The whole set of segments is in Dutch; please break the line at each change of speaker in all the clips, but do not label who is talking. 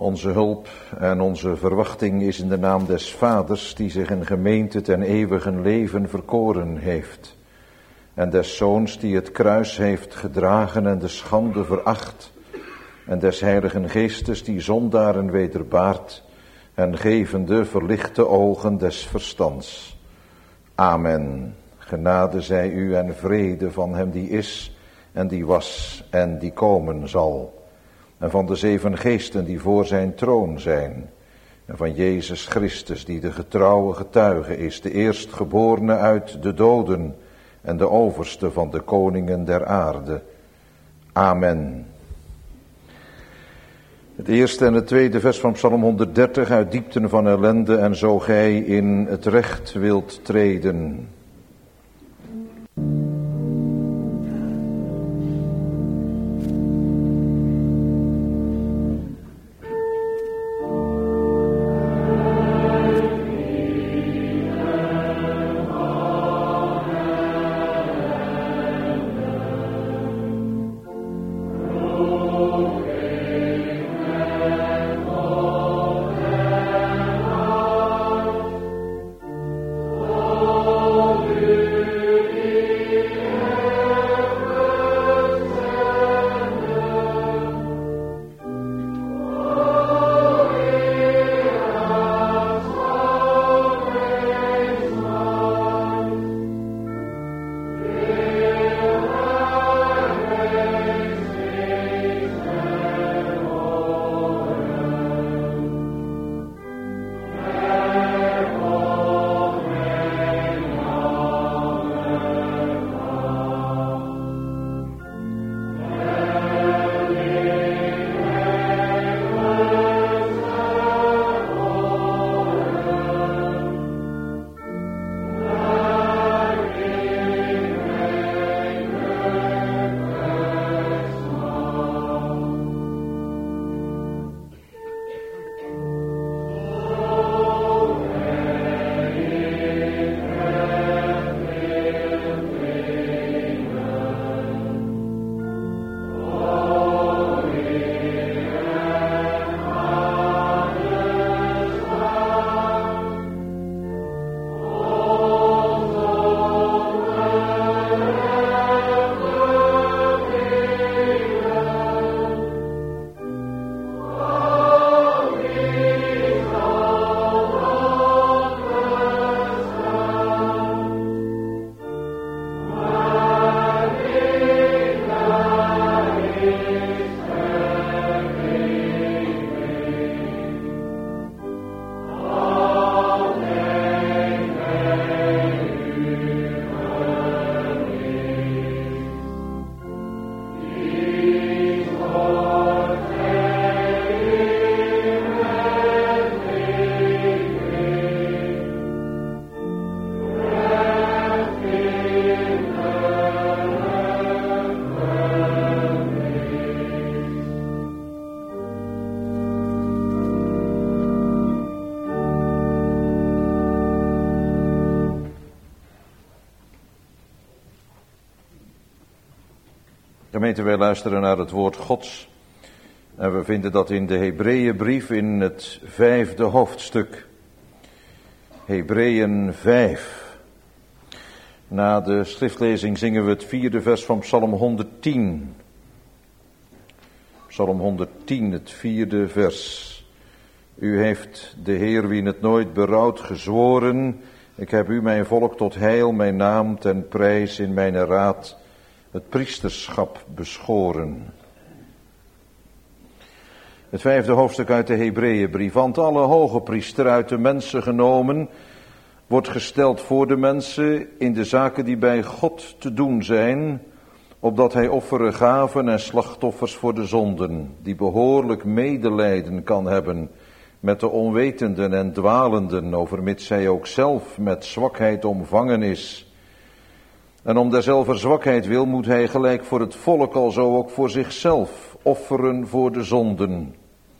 Onze hulp en onze verwachting is in de naam des Vaders, die zich in gemeente ten eeuwigen leven verkoren heeft. En des Zoons, die het kruis heeft gedragen en de schande veracht. En des Heiligen Geestes, die zondaren wederbaart en gevende verlichte ogen des verstands. Amen. Genade zij u en vrede van hem die is en die was en die komen zal. En van de 7 geesten die voor zijn troon zijn. En van Jezus Christus die de getrouwe getuige is, de eerstgeborene uit de doden en de overste van de koningen der aarde. Amen. Het eerste en het tweede vers van Psalm 130 uit diepten van ellende en zo gij in het recht wilt treden. Gemeente, wij luisteren naar het woord Gods en we vinden dat in de Hebreeënbrief in het 5e hoofdstuk. Hebreeën 5. Na de schriftlezing zingen we het 4e vers van Psalm 110. Psalm 110, het 4e vers. U heeft de Heer wien het nooit berouwt gezworen. Ik heb u mijn volk tot heil, mijn naam ten prijs in mijn raad. Het priesterschap beschoren. Het 5e hoofdstuk uit de Hebreeënbrief. Want alle hoge priester uit de mensen genomen wordt gesteld voor de mensen in de zaken die bij God te doen zijn, opdat hij offeren gaven en slachtoffers voor de zonden, die behoorlijk medelijden kan hebben met de onwetenden en dwalenden, overmits hij ook zelf met zwakheid omvangen is. En om derzelver zwakheid wil, moet hij gelijk voor het volk alzo ook voor zichzelf offeren voor de zonden.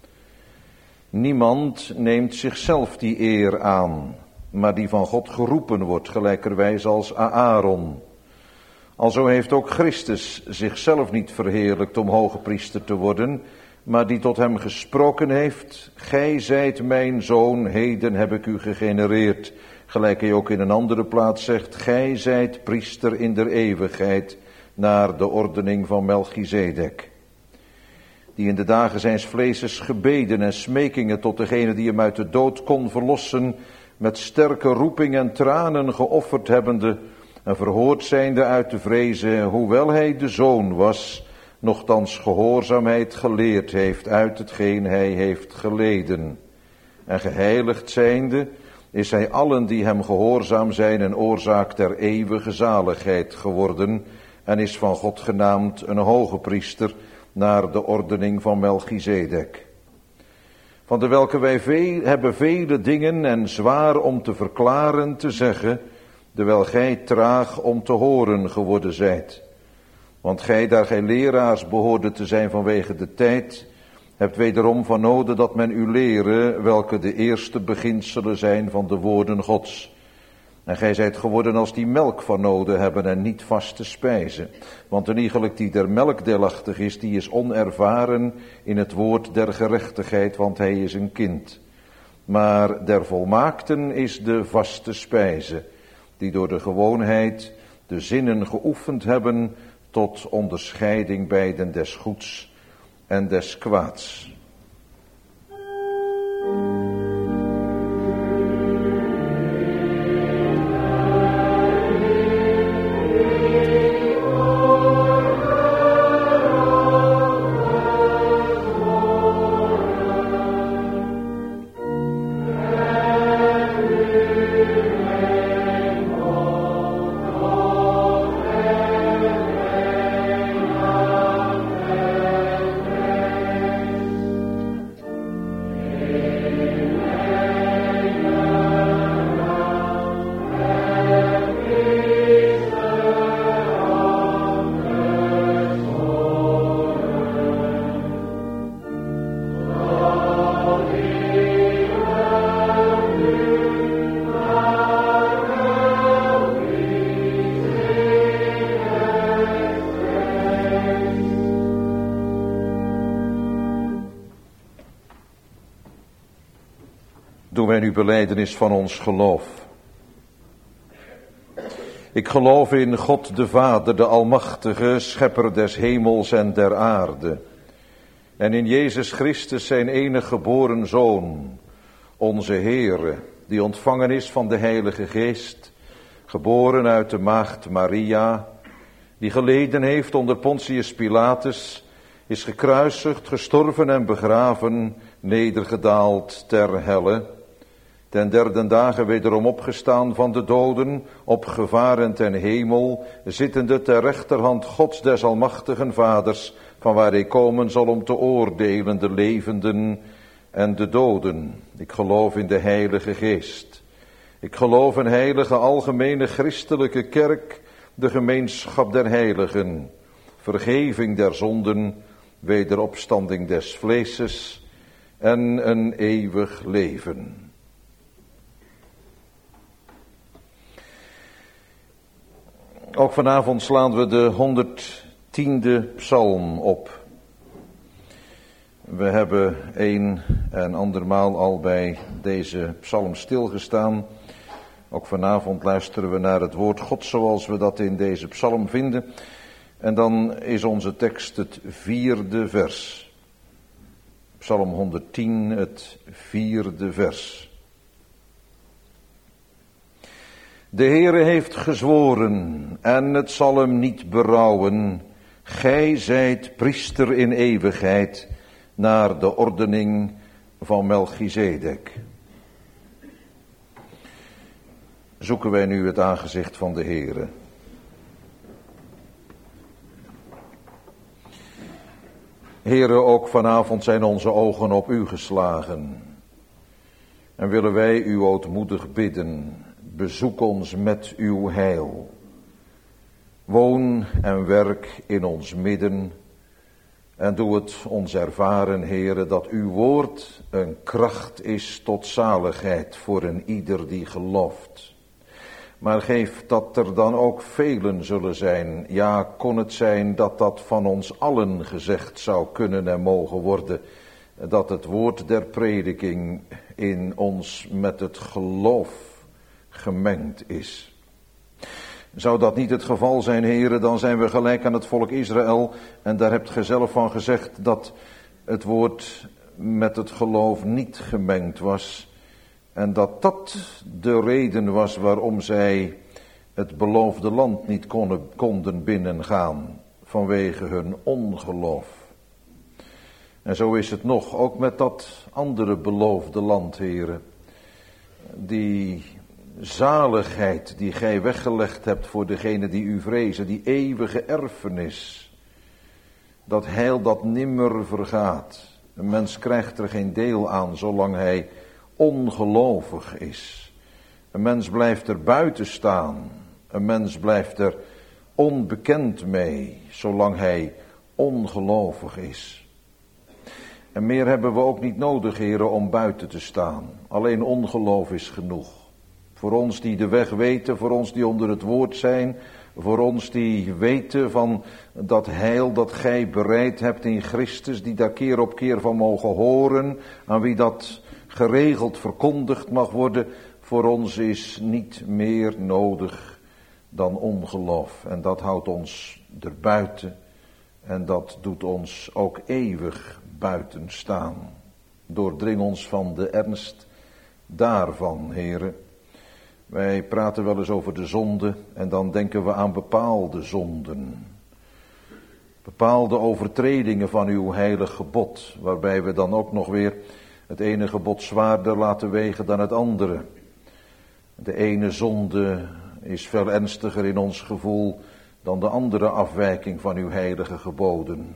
Niemand neemt zichzelf die eer aan, maar die van God geroepen wordt, gelijkerwijs als Aaron. Alzo heeft ook Christus zichzelf niet verheerlijkt om hoge priester te worden, maar die tot hem gesproken heeft: gij zijt mijn zoon, heden heb ik u gegenereerd. Gelijk hij ook in een andere plaats zegt: gij zijt priester in der eeuwigheid, naar de ordening van Melchizedek. Die in de dagen zijns vleeses gebeden en smekingen tot degene die hem uit de dood kon verlossen, met sterke roeping en tranen geofferd hebbende, en verhoord zijnde uit de vrezen, hoewel hij de zoon was, nochtans gehoorzaamheid geleerd heeft uit hetgeen hij heeft geleden. En geheiligd zijnde is hij allen die hem gehoorzaam zijn een oorzaak der eeuwige zaligheid geworden, en is van God genaamd een hoge priester naar de ordening van Melchizedek. Van de welke wij hebben vele dingen en zwaar om te verklaren te zeggen, terwijl gij traag om te horen geworden zijt. Want gij, daar gij leraars behoorde te zijn vanwege de tijd, hebt wederom van noden dat men u lere, welke de eerste beginselen zijn van de woorden Gods. En gij zijt geworden als die melk van noden hebben en niet vaste spijze. Want een iegelijk die der melk deelachtig is, die is onervaren in het woord der gerechtigheid, want hij is een kind. Maar der volmaakten is de vaste spijze, die door de gewoonheid de zinnen geoefend hebben tot onderscheiding beiden des goeds en des kwaads. Doen wij nu belijdenis van ons geloof. Ik geloof in God de Vader, de Almachtige, schepper des hemels en der aarde. En in Jezus Christus, zijn enige geboren Zoon, onze Heere, die ontvangen is van de Heilige Geest, geboren uit de maagd Maria, die geleden heeft onder Pontius Pilatus, is gekruisigd, gestorven en begraven, nedergedaald ter helle, ten derde dagen wederom opgestaan van de doden, opgevaren ten hemel, zittende ter rechterhand Gods des Almachtigen Vaders, van waar hij komen zal om te oordelen de levenden en de doden. Ik geloof in de Heilige Geest. Ik geloof in heilige algemene christelijke kerk, de gemeenschap der heiligen, vergeving der zonden, wederopstanding des vleeses en een eeuwig leven. Ook vanavond slaan we de 110e psalm op. We hebben een en andermaal al bij deze psalm stilgestaan. Ook vanavond luisteren we naar het woord God zoals we dat in deze psalm vinden. En dan is onze tekst het 4e vers. Psalm 110, het 4e vers. De Heere heeft gezworen en het zal hem niet berouwen. Gij zijt priester in eeuwigheid naar de ordening van Melchizedek. Zoeken wij nu het aangezicht van de Heere. Heere, ook vanavond zijn onze ogen op u geslagen. En willen wij u ootmoedig bidden, bezoek ons met uw heil. Woon en werk in ons midden. En doe het ons ervaren, Heere, dat uw woord een kracht is tot zaligheid voor een ieder die gelooft. Maar geef dat er dan ook velen zullen zijn. Ja, kon het zijn dat dat van ons allen gezegd zou kunnen en mogen worden. Dat het woord der prediking in ons met het geloof gemengd is. Zou dat niet het geval zijn, heren, dan zijn we gelijk aan het volk Israël. En daar hebt ge zelf van gezegd dat het woord met het geloof niet gemengd was. En dat dat de reden was waarom zij het beloofde land niet konden binnengaan. Vanwege hun ongeloof. En zo is het nog, ook met dat andere beloofde land, heren. Die zaligheid die gij weggelegd hebt voor degene die u vrezen, die eeuwige erfenis. Dat heil dat nimmer vergaat. Een mens krijgt er geen deel aan zolang hij ongelovig is. Een mens blijft er buiten staan. Een mens blijft er onbekend mee zolang hij ongelovig is. En meer hebben we ook niet nodig, heren, om buiten te staan. Alleen ongeloof is genoeg. Voor ons die de weg weten, voor ons die onder het woord zijn, voor ons die weten van dat heil dat gij bereid hebt in Christus, die daar keer op keer van mogen horen, aan wie dat geregeld verkondigd mag worden, voor ons is niet meer nodig dan ongeloof. En dat houdt ons erbuiten en dat doet ons ook eeuwig buiten staan. Doordring ons van de ernst daarvan, heren. Wij praten wel eens over de zonde en dan denken we aan bepaalde zonden. Bepaalde overtredingen van uw heilig gebod, waarbij we dan ook nog weer het ene gebod zwaarder laten wegen dan het andere. De ene zonde is veel ernstiger in ons gevoel dan de andere afwijking van uw heilige geboden.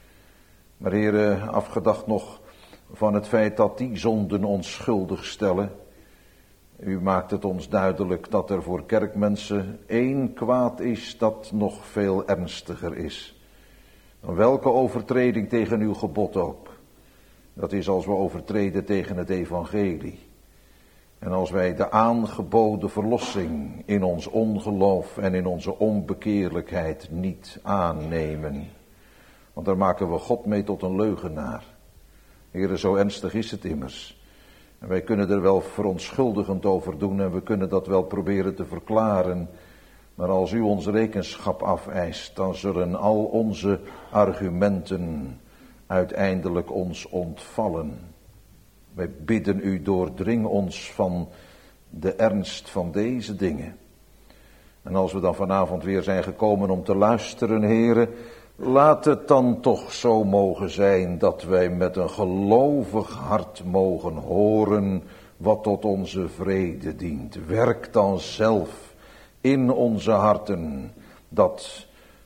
Maar heren, afgedacht nog van het feit dat die zonden ons schuldig stellen. U maakt het ons duidelijk dat er voor kerkmensen één kwaad is dat nog veel ernstiger is. Dan welke overtreding tegen uw gebod ook. Dat is als we overtreden tegen het evangelie. En als wij de aangeboden verlossing in ons ongeloof en in onze onbekeerlijkheid niet aannemen. Want daar maken we God mee tot een leugenaar. Heren, zo ernstig is het immers. En wij kunnen er wel verontschuldigend over doen en we kunnen dat wel proberen te verklaren. Maar als u ons rekenschap afeist, dan zullen al onze argumenten uiteindelijk ons ontvallen. Wij bidden u, doordring ons van de ernst van deze dingen. En als we dan vanavond weer zijn gekomen om te luisteren, heren, laat het dan toch zo mogen zijn dat wij met een gelovig hart mogen horen wat tot onze vrede dient. Werk dan zelf in onze harten dat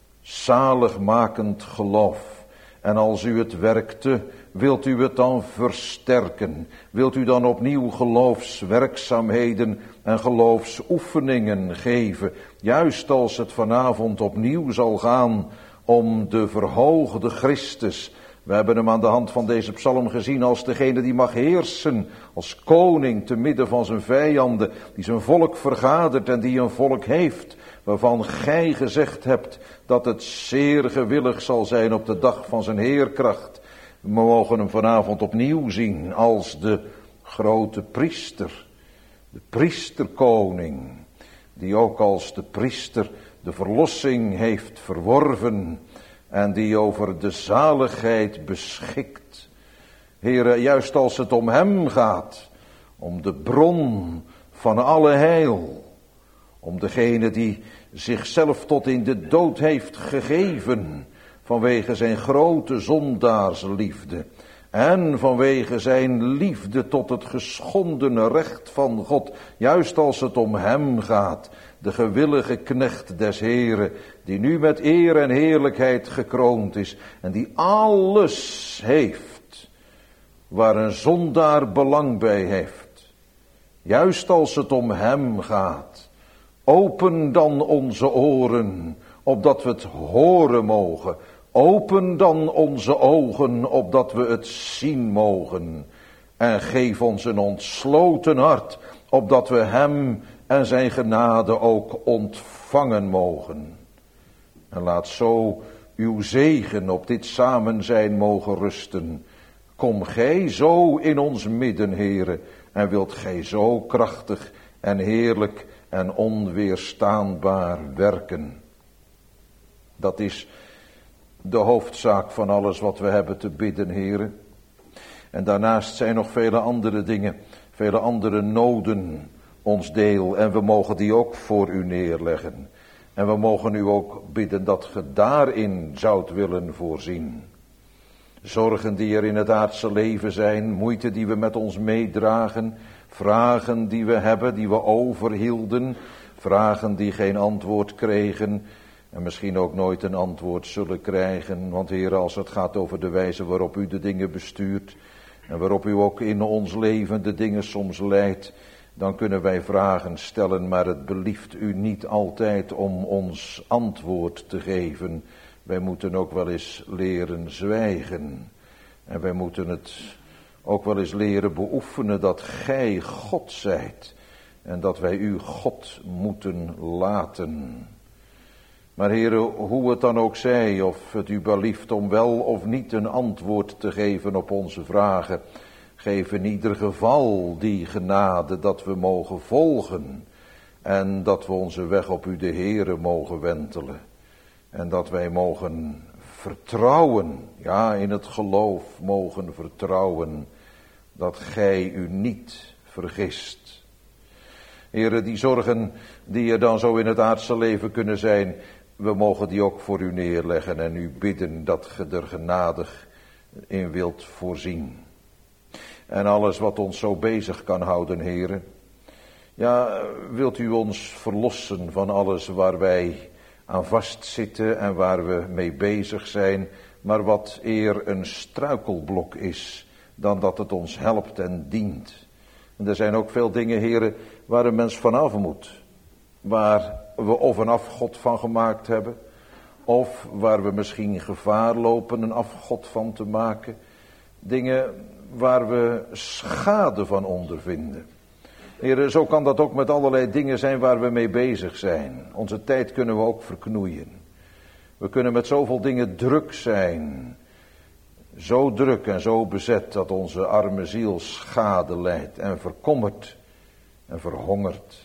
zaligmakend geloof. En als u het werkte, wilt u het dan versterken? Wilt u dan opnieuw geloofswerkzaamheden en geloofsoefeningen geven? Juist als het vanavond opnieuw zal gaan om de verhoogde Christus. We hebben hem aan de hand van deze psalm gezien als degene die mag heersen, als koning te midden van zijn vijanden, die zijn volk vergadert en die een volk heeft, waarvan gij gezegd hebt dat het zeer gewillig zal zijn op de dag van zijn heerkracht. We mogen hem vanavond opnieuw zien als de grote priester, de priesterkoning, die ook als de priester de verlossing heeft verworven en die over de zaligheid beschikt. Heere, juist als het om hem gaat, om de bron van alle heil, om degene die zichzelf tot in de dood heeft gegeven vanwege zijn grote zondaarsliefde en vanwege zijn liefde tot het geschondene recht van God, juist als het om hem gaat, de gewillige knecht des Heren, die nu met eer en heerlijkheid gekroond is en die alles heeft waar een zondaar belang bij heeft, juist als het om hem gaat. Open dan onze oren, opdat we het horen mogen. Open dan onze ogen, opdat we het zien mogen. En geef ons een ontsloten hart, opdat we hem en zijn genade ook ontvangen mogen. En laat zo uw zegen op dit samenzijn mogen rusten. Kom gij zo in ons midden, Heere, en wilt gij zo krachtig en heerlijk en onweerstaanbaar werken. Dat is de hoofdzaak van alles wat we hebben te bidden, Heere. En daarnaast zijn nog vele andere dingen, vele andere noden ons deel. En we mogen die ook voor u neerleggen. En we mogen u ook bidden dat ge daarin zoudt willen voorzien. Zorgen die er in het aardse leven zijn, moeite die we met ons meedragen, vragen die we hebben, die we overhielden, vragen die geen antwoord kregen en misschien ook nooit een antwoord zullen krijgen. Want Heer, als het gaat over de wijze waarop u de dingen bestuurt en waarop u ook in ons leven de dingen soms leidt, dan kunnen wij vragen stellen, maar het belieft u niet altijd om ons antwoord te geven. Wij moeten ook wel eens leren zwijgen. En wij moeten het ook wel eens leren beoefenen dat gij God zijt. En dat wij u God moeten laten. Maar Heere, hoe het dan ook zij, of het u belieft om wel of niet een antwoord te geven op onze vragen, geef in ieder geval die genade dat we mogen volgen. En dat we onze weg op u de Heere mogen wentelen. En dat wij mogen vertrouwen, ja, in het geloof mogen vertrouwen, dat gij u niet vergist. Heren, die zorgen die er dan zo in het aardse leven kunnen zijn, we mogen die ook voor u neerleggen en u bidden dat ge er genadig in wilt voorzien. En alles wat ons zo bezig kan houden, heren, ja, wilt u ons verlossen van alles waar wij aan vastzitten en waar we mee bezig zijn, maar wat eer een struikelblok is, dan dat het ons helpt en dient. En er zijn ook veel dingen, heren, waar een mens vanaf moet. Waar we of een afgod van gemaakt hebben, of waar we misschien gevaar lopen een afgod van te maken. Dingen waar we schade van ondervinden. Heren, zo kan dat ook met allerlei dingen zijn waar we mee bezig zijn. Onze tijd kunnen we ook verknoeien. We kunnen met zoveel dingen druk zijn. Zo druk en zo bezet dat onze arme ziel schade lijdt en verkommert en verhongert.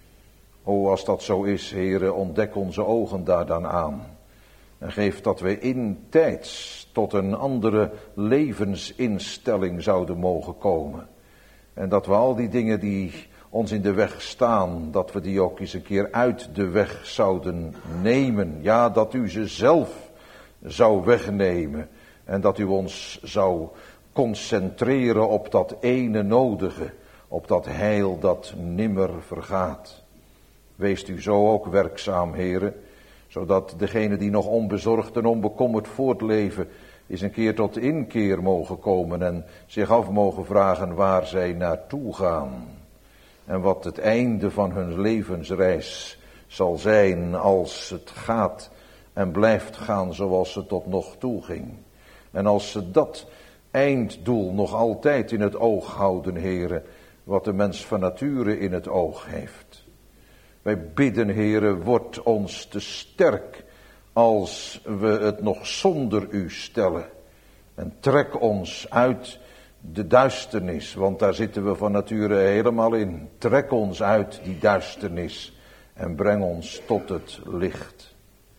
O, als dat zo is, Heren, ontdek onze ogen daar dan aan. En geef dat we intijds tot een andere levensinstelling zouden mogen komen. En dat we al die dingen die ons in de weg staan, dat we die ook eens een keer uit de weg zouden nemen. Ja, dat u ze zelf zou wegnemen. En dat u ons zou concentreren op dat ene nodige, op dat heil dat nimmer vergaat. Weest u zo ook werkzaam, heren, zodat degenen die nog onbezorgd en onbekommerd voortleven, eens een keer tot inkeer mogen komen en zich af mogen vragen waar zij naartoe gaan. En wat het einde van hun levensreis zal zijn als het gaat en blijft gaan zoals het tot nog toe ging. En als ze dat einddoel nog altijd in het oog houden, heren, wat de mens van nature in het oog heeft. Wij bidden, heren, word ons te sterk als we het nog zonder u stellen. En trek ons uit de duisternis, want daar zitten we van nature helemaal in. Trek ons uit die duisternis en breng ons tot het licht.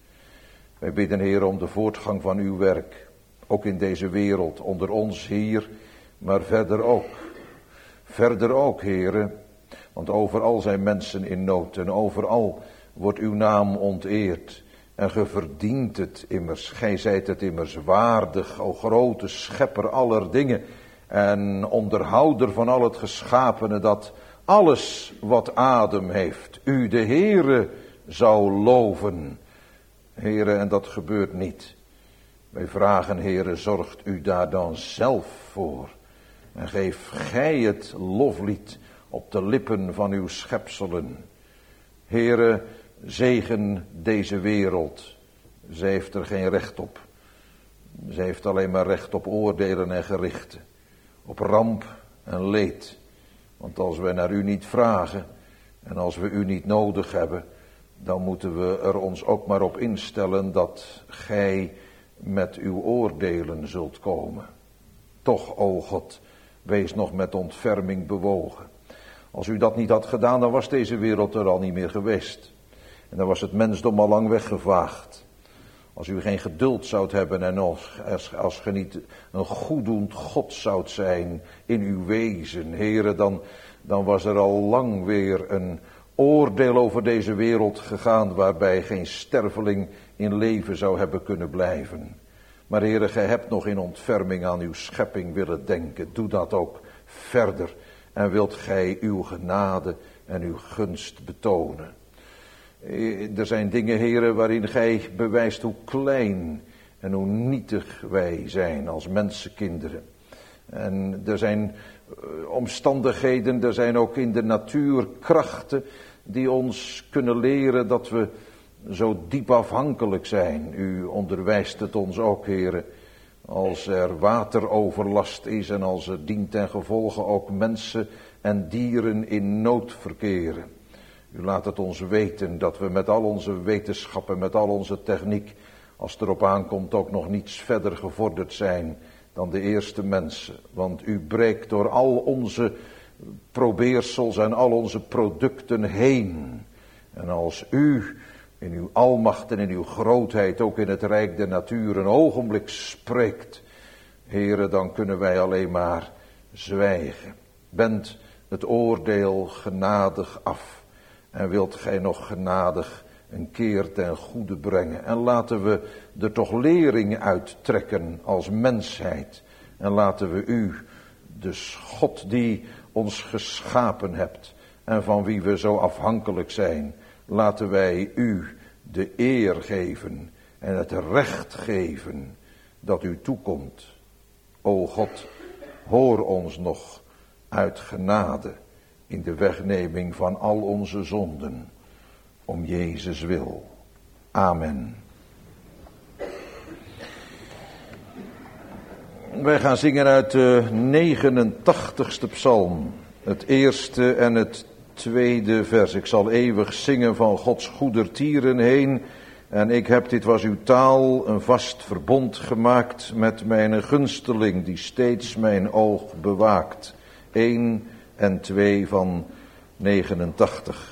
Wij bidden, Heer, om de voortgang van uw werk, ook in deze wereld, onder ons hier, maar verder ook. Verder ook, Heere, want overal zijn mensen in nood en overal wordt uw naam onteerd. En ge verdient het immers, gij zijt het immers waardig, o grote schepper aller dingen en onderhouder van al het geschapene, dat alles wat adem heeft, u de Heere zou loven. Heere, en dat gebeurt niet. Wij vragen, Heere, zorgt u daar dan zelf voor. En geef gij het loflied op de lippen van uw schepselen. Heere, zegen deze wereld. Zij heeft er geen recht op. Zij heeft alleen maar recht op oordelen en gerichten. Op ramp en leed. Want als wij naar u niet vragen En als we u niet nodig hebben, dan moeten we er ons ook maar op instellen dat gij met uw oordelen zult komen. Toch, o God, wees nog met ontferming bewogen. Als u dat niet had gedaan, dan was deze wereld er al niet meer geweest. En dan was het mensdom al lang weggevaagd. Als u geen geduld zoudt hebben en als ge niet een goeddoend God zoudt zijn in uw wezen, Heere, dan was er al lang weer een oordeel over deze wereld gegaan waarbij geen sterveling in leven zou hebben kunnen blijven. Maar Heere, gij hebt nog in ontferming aan uw schepping willen denken. Doe dat ook verder en wilt gij uw genade en uw gunst betonen. Er zijn dingen, Heere, waarin gij bewijst hoe klein en hoe nietig wij zijn als mensenkinderen. En er zijn omstandigheden, er zijn ook in de natuur krachten die ons kunnen leren dat we zo diep afhankelijk zijn. U onderwijst het ons ook, Heere, als er wateroverlast is en als er dient ten gevolge ook mensen en dieren in nood verkeren. U laat het ons weten dat we met al onze wetenschappen, met al onze techniek, als het erop aankomt, ook nog niets verder gevorderd zijn dan de eerste mensen. Want u breekt door al onze probeersels en al onze producten heen. En als u in uw almacht en in uw grootheid, ook in het rijk der natuur, een ogenblik spreekt, Heere, dan kunnen wij alleen maar zwijgen. Bent het oordeel genadig af en wilt gij nog genadig een keer ten goede brengen. En laten we er toch lering uit trekken als mensheid. En laten we u, dus God die ons geschapen hebt en van wie we zo afhankelijk zijn, laten wij u de eer geven en het recht geven dat u toekomt. O God, hoor ons nog uit genade in de wegneming van al onze zonden, om Jezus wil. Amen. Wij gaan zingen uit de 89ste psalm, het eerste en het tweede vers. Ik zal eeuwig zingen van Gods goedertieren heen. En ik heb, dit was uw taal, een vast verbond gemaakt met mijn gunsteling, die steeds mijn oog bewaakt. 1 en 2 van 89.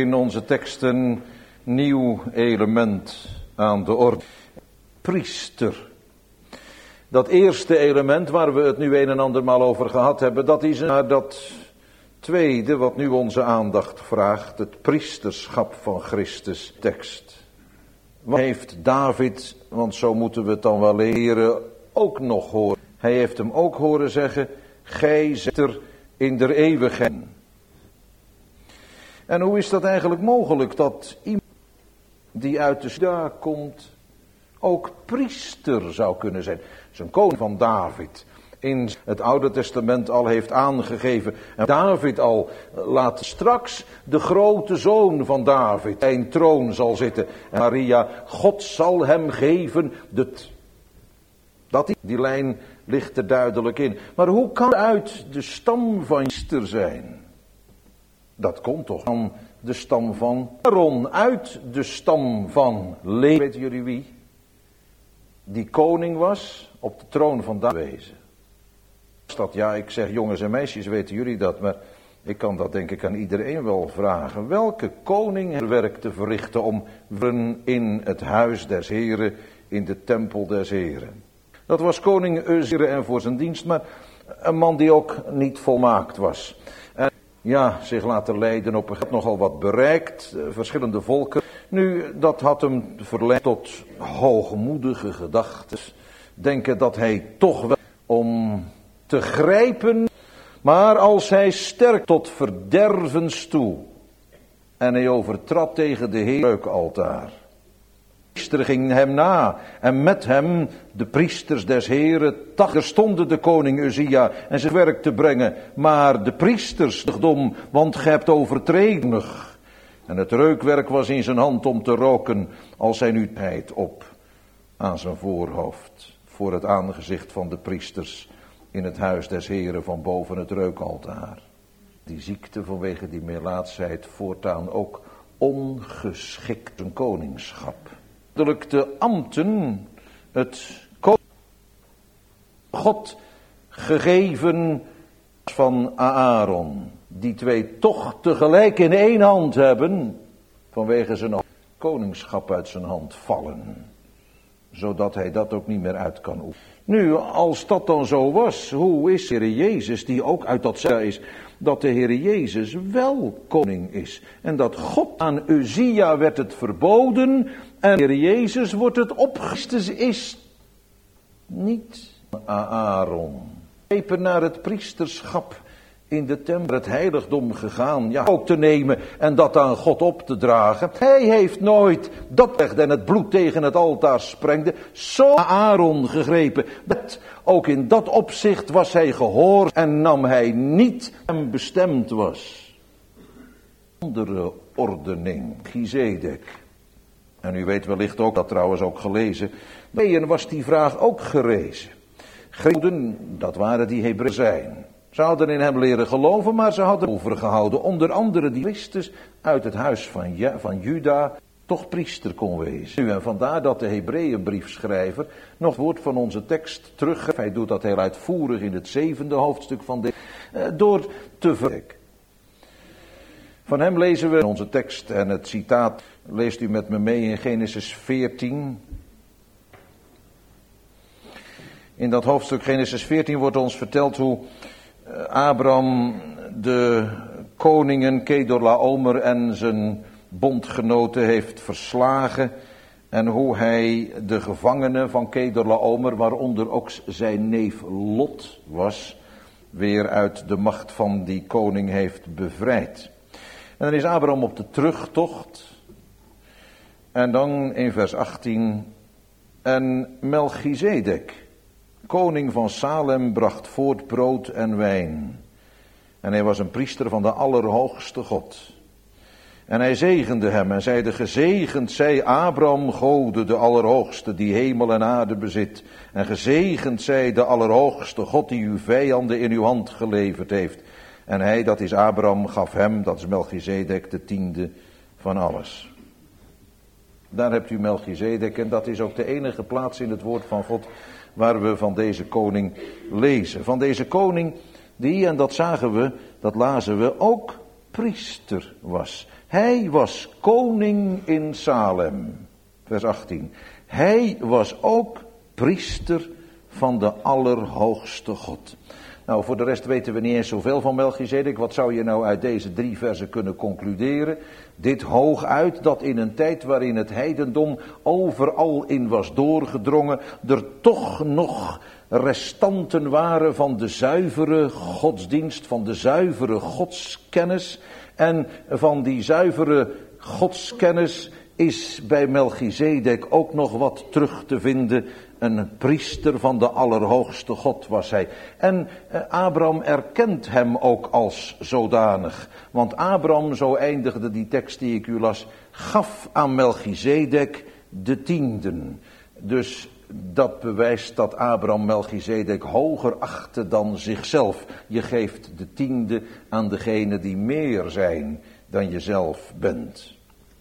in onze tekst een nieuw element aan de orde. Priester. Dat eerste element waar we het nu een en andermaal over gehad hebben, dat is naar dat tweede wat nu onze aandacht vraagt, het priesterschap van Christus tekst. Wat heeft David, want zo moeten we het dan wel leren, ook nog horen. Hij heeft hem ook horen zeggen, gij zit er in der eeuwigheid. En hoe is dat eigenlijk mogelijk dat iemand die uit de Juda komt ook priester zou kunnen zijn? Dat is een koning van David. In het Oude Testament al heeft aangegeven. En David al laat straks de grote zoon van David zijn troon zal zitten. En Maria, God zal hem geven. Die lijn ligt er duidelijk in. Maar hoe kan uit de stam van Esther zijn? Dat komt toch van de stam van Aaron, uit de stam van Levi. Weten jullie wie? Die koning was op de troon van David. Ja, ik zeg jongens en meisjes, weten jullie dat, maar ik kan dat denk ik aan iedereen wel vragen. Welke koning heeft werk te verrichten om in het huis des Heren, in de tempel des Heren? Dat was koning Uzziah en voor zijn dienst, maar een man die ook niet volmaakt was. En ja, zich laten leiden op een nogal wat bereikt, verschillende volken. Nu, dat had hem verleid tot hoogmoedige gedachten. Denken dat hij toch wel om te grijpen, maar als hij sterk tot verdervens toe en hij overtrad tegen de heeraltaar. De priester ging hem na en met hem de priesters des Heren. Er stonden de koning Uzziah en zijn werk te brengen, maar de priesters, want gij hebt overtreden. En het reukwerk was in zijn hand om te roken, als hij nu tijd op aan zijn voorhoofd, voor het aangezicht van de priesters in het huis des Heren van boven het reukaltaar. Die ziekte vanwege die melaatsheid voortaan ook ongeschikt een koningschap. De ambten, het God gegeven van Aaron, die twee toch tegelijk in één hand hebben, vanwege zijn koningschap uit zijn hand vallen, zodat hij dat ook niet meer uit kan oefenen. Nu, als dat dan zo was, hoe is de Heer Jezus, die ook uit dat is, dat de Heer Jezus wel koning is. En dat God aan Uzziah werd het verboden en de Heer Jezus wordt het Christus is niet Aaron. Grepen naar het priesterschap in de tempel, het heiligdom gegaan, ja, ook te nemen en dat aan God op te dragen. Hij heeft nooit dat weg en het bloed tegen het altaar sprengde, zo Aaron gegrepen. Ook in dat opzicht was hij gehoord en nam hij niet hem bestemd was. Andere ordening, Melchizedek. En u weet wellicht ook, dat trouwens ook gelezen, en was die vraag ook gerezen. Goden, dat waren die Hebreeën zijn. Ze hadden in hem leren geloven, maar ze hadden overgehouden. Onder andere die Christus uit het huis van Juda toch priester kon wezen. En vandaar dat de Hebreeënbriefschrijver nog het woord van onze tekst terug. Hij doet dat heel uitvoerig in het 7e hoofdstuk van dit. Door te verwerken. Van hem lezen we in onze tekst en het citaat leest u met me mee in Genesis 14. In dat hoofdstuk Genesis 14 wordt ons verteld hoe Abraham de koningen Kedorlaomer en zijn bondgenoten heeft verslagen. En hoe hij de gevangenen van Kedorlaomer, waaronder ook zijn neef Lot was, weer uit de macht van die koning heeft bevrijd. En dan is Abraham op de terugtocht. En dan in vers 18. En Melchizedek, koning van Salem, bracht voort brood en wijn. En hij was een priester van de Allerhoogste God. En hij zegende hem en zeide, gezegend zij Abraham Gode, de Allerhoogste, die hemel en aarde bezit. En gezegend zij de Allerhoogste God, die uw vijanden in uw hand geleverd heeft. En hij, dat is Abraham, gaf hem, dat is Melchizedek, de tiende van alles. Daar hebt u Melchizedek en dat is ook de enige plaats in het woord van God waar we van deze koning lezen. Van deze koning die, en dat zagen we, dat lazen we ook priester was. Hij was koning in Salem. Vers 18. Hij was ook priester van de Allerhoogste God. Nou, voor de rest weten we niet eens zoveel van Melchizedek. Wat zou je nou uit deze 3 versen kunnen concluderen? Dit hooguit dat in een tijd waarin het heidendom overal in was doorgedrongen, er toch nog restanten waren van de zuivere godsdienst, van de zuivere godskennis. En van die zuivere godskennis is bij Melchizedek ook nog wat terug te vinden. Een priester van de Allerhoogste God was hij. En Abraham erkent hem ook als zodanig. Want Abraham, zo eindigde die tekst die ik u las, gaf aan Melchizedek de tienden. Dus dat bewijst dat Abraham Melchizedek hoger achtte dan zichzelf. Je geeft de tiende aan degene die meer zijn dan jezelf bent.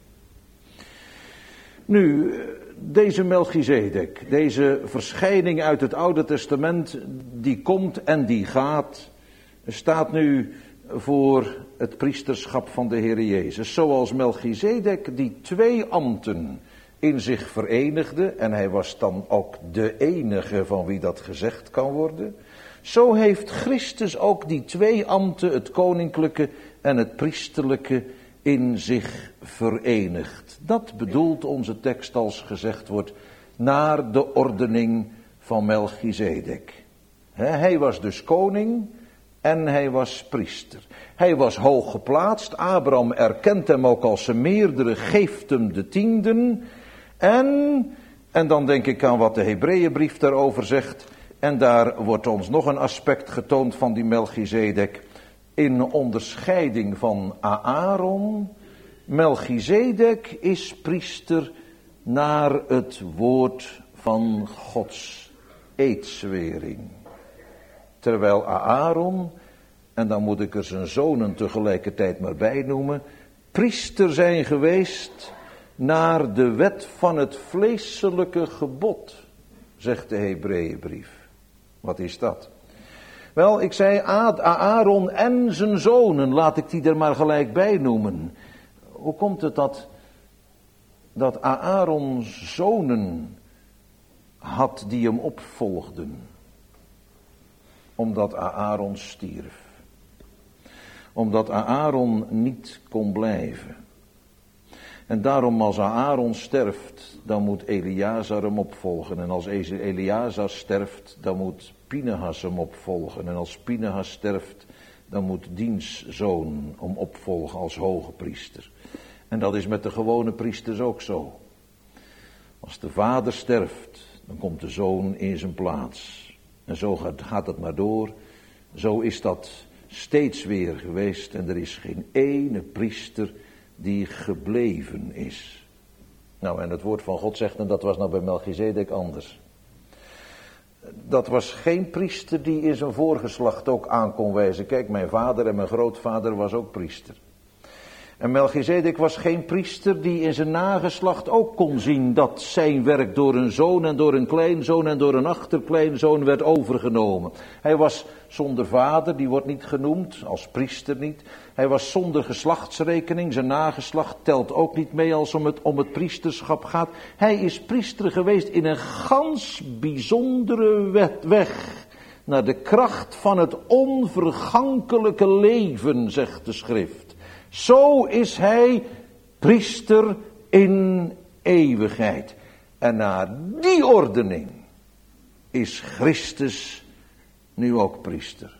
Nu, deze Melchizedek, deze verschijning uit het Oude Testament, die komt en die gaat, staat nu voor het priesterschap van de Heer Jezus. Zoals Melchizedek die 2 ambten in zich verenigde, en hij was dan ook de enige van wie dat gezegd kan worden, zo heeft Christus ook die 2 ambten, het koninklijke en het priesterlijke, in zich verenigd. Dat bedoelt onze tekst als gezegd wordt, naar de ordening van Melchizedek. Hij was dus koning en hij was priester. Hij was hoog geplaatst, Abraham erkent hem ook als zijn meerdere, geeft hem de tienden. En dan denk ik aan wat de Hebreeënbrief daarover zegt. En daar wordt ons nog een aspect getoond van die Melchizedek. In onderscheiding van Aaron, Melchizedek is priester naar het woord van Gods eedzwering. Terwijl Aaron, en dan moet ik er zijn zonen tegelijkertijd maar bij noemen, priester zijn geweest naar de wet van het vleeselijke gebod, zegt de Hebreeënbrief. Wat is dat? Wel, ik zei Aaron en zijn zonen, laat ik die er maar gelijk bij noemen. Hoe komt het dat Aaron zonen had die hem opvolgden? Omdat Aaron stierf. Omdat Aaron niet kon blijven. En daarom als Aaron sterft, dan moet Eleazar hem opvolgen. En als Eleazar sterft, dan moet Pinehas hem opvolgen. En als Pinehas sterft, dan moet diens zoon hem opvolgen als hoge priester. En dat is met de gewone priesters ook zo. Als de vader sterft, dan komt de zoon in zijn plaats. En zo gaat het maar door. Zo is dat steeds weer geweest. En er is geen ene priester die gebleven is. Nou, en het woord van God zegt, en dat was nou bij Melchizedek anders. Dat was geen priester die in zijn voorgeslacht ook aan kon wijzen. Kijk, mijn vader en mijn grootvader was ook priester. En Melchizedek was geen priester die in zijn nageslacht ook kon zien dat zijn werk door een zoon en door een kleinzoon en door een achterkleinzoon werd overgenomen. Hij was zonder vader, die wordt niet genoemd, als priester niet. Hij was zonder geslachtsrekening, zijn nageslacht telt ook niet mee als om het priesterschap gaat. Hij is priester geweest in een gans bijzondere weg. Naar de kracht van het onvergankelijke leven, zegt de schrift. Zo is hij priester in eeuwigheid. En naar die ordening is Christus nu ook priester.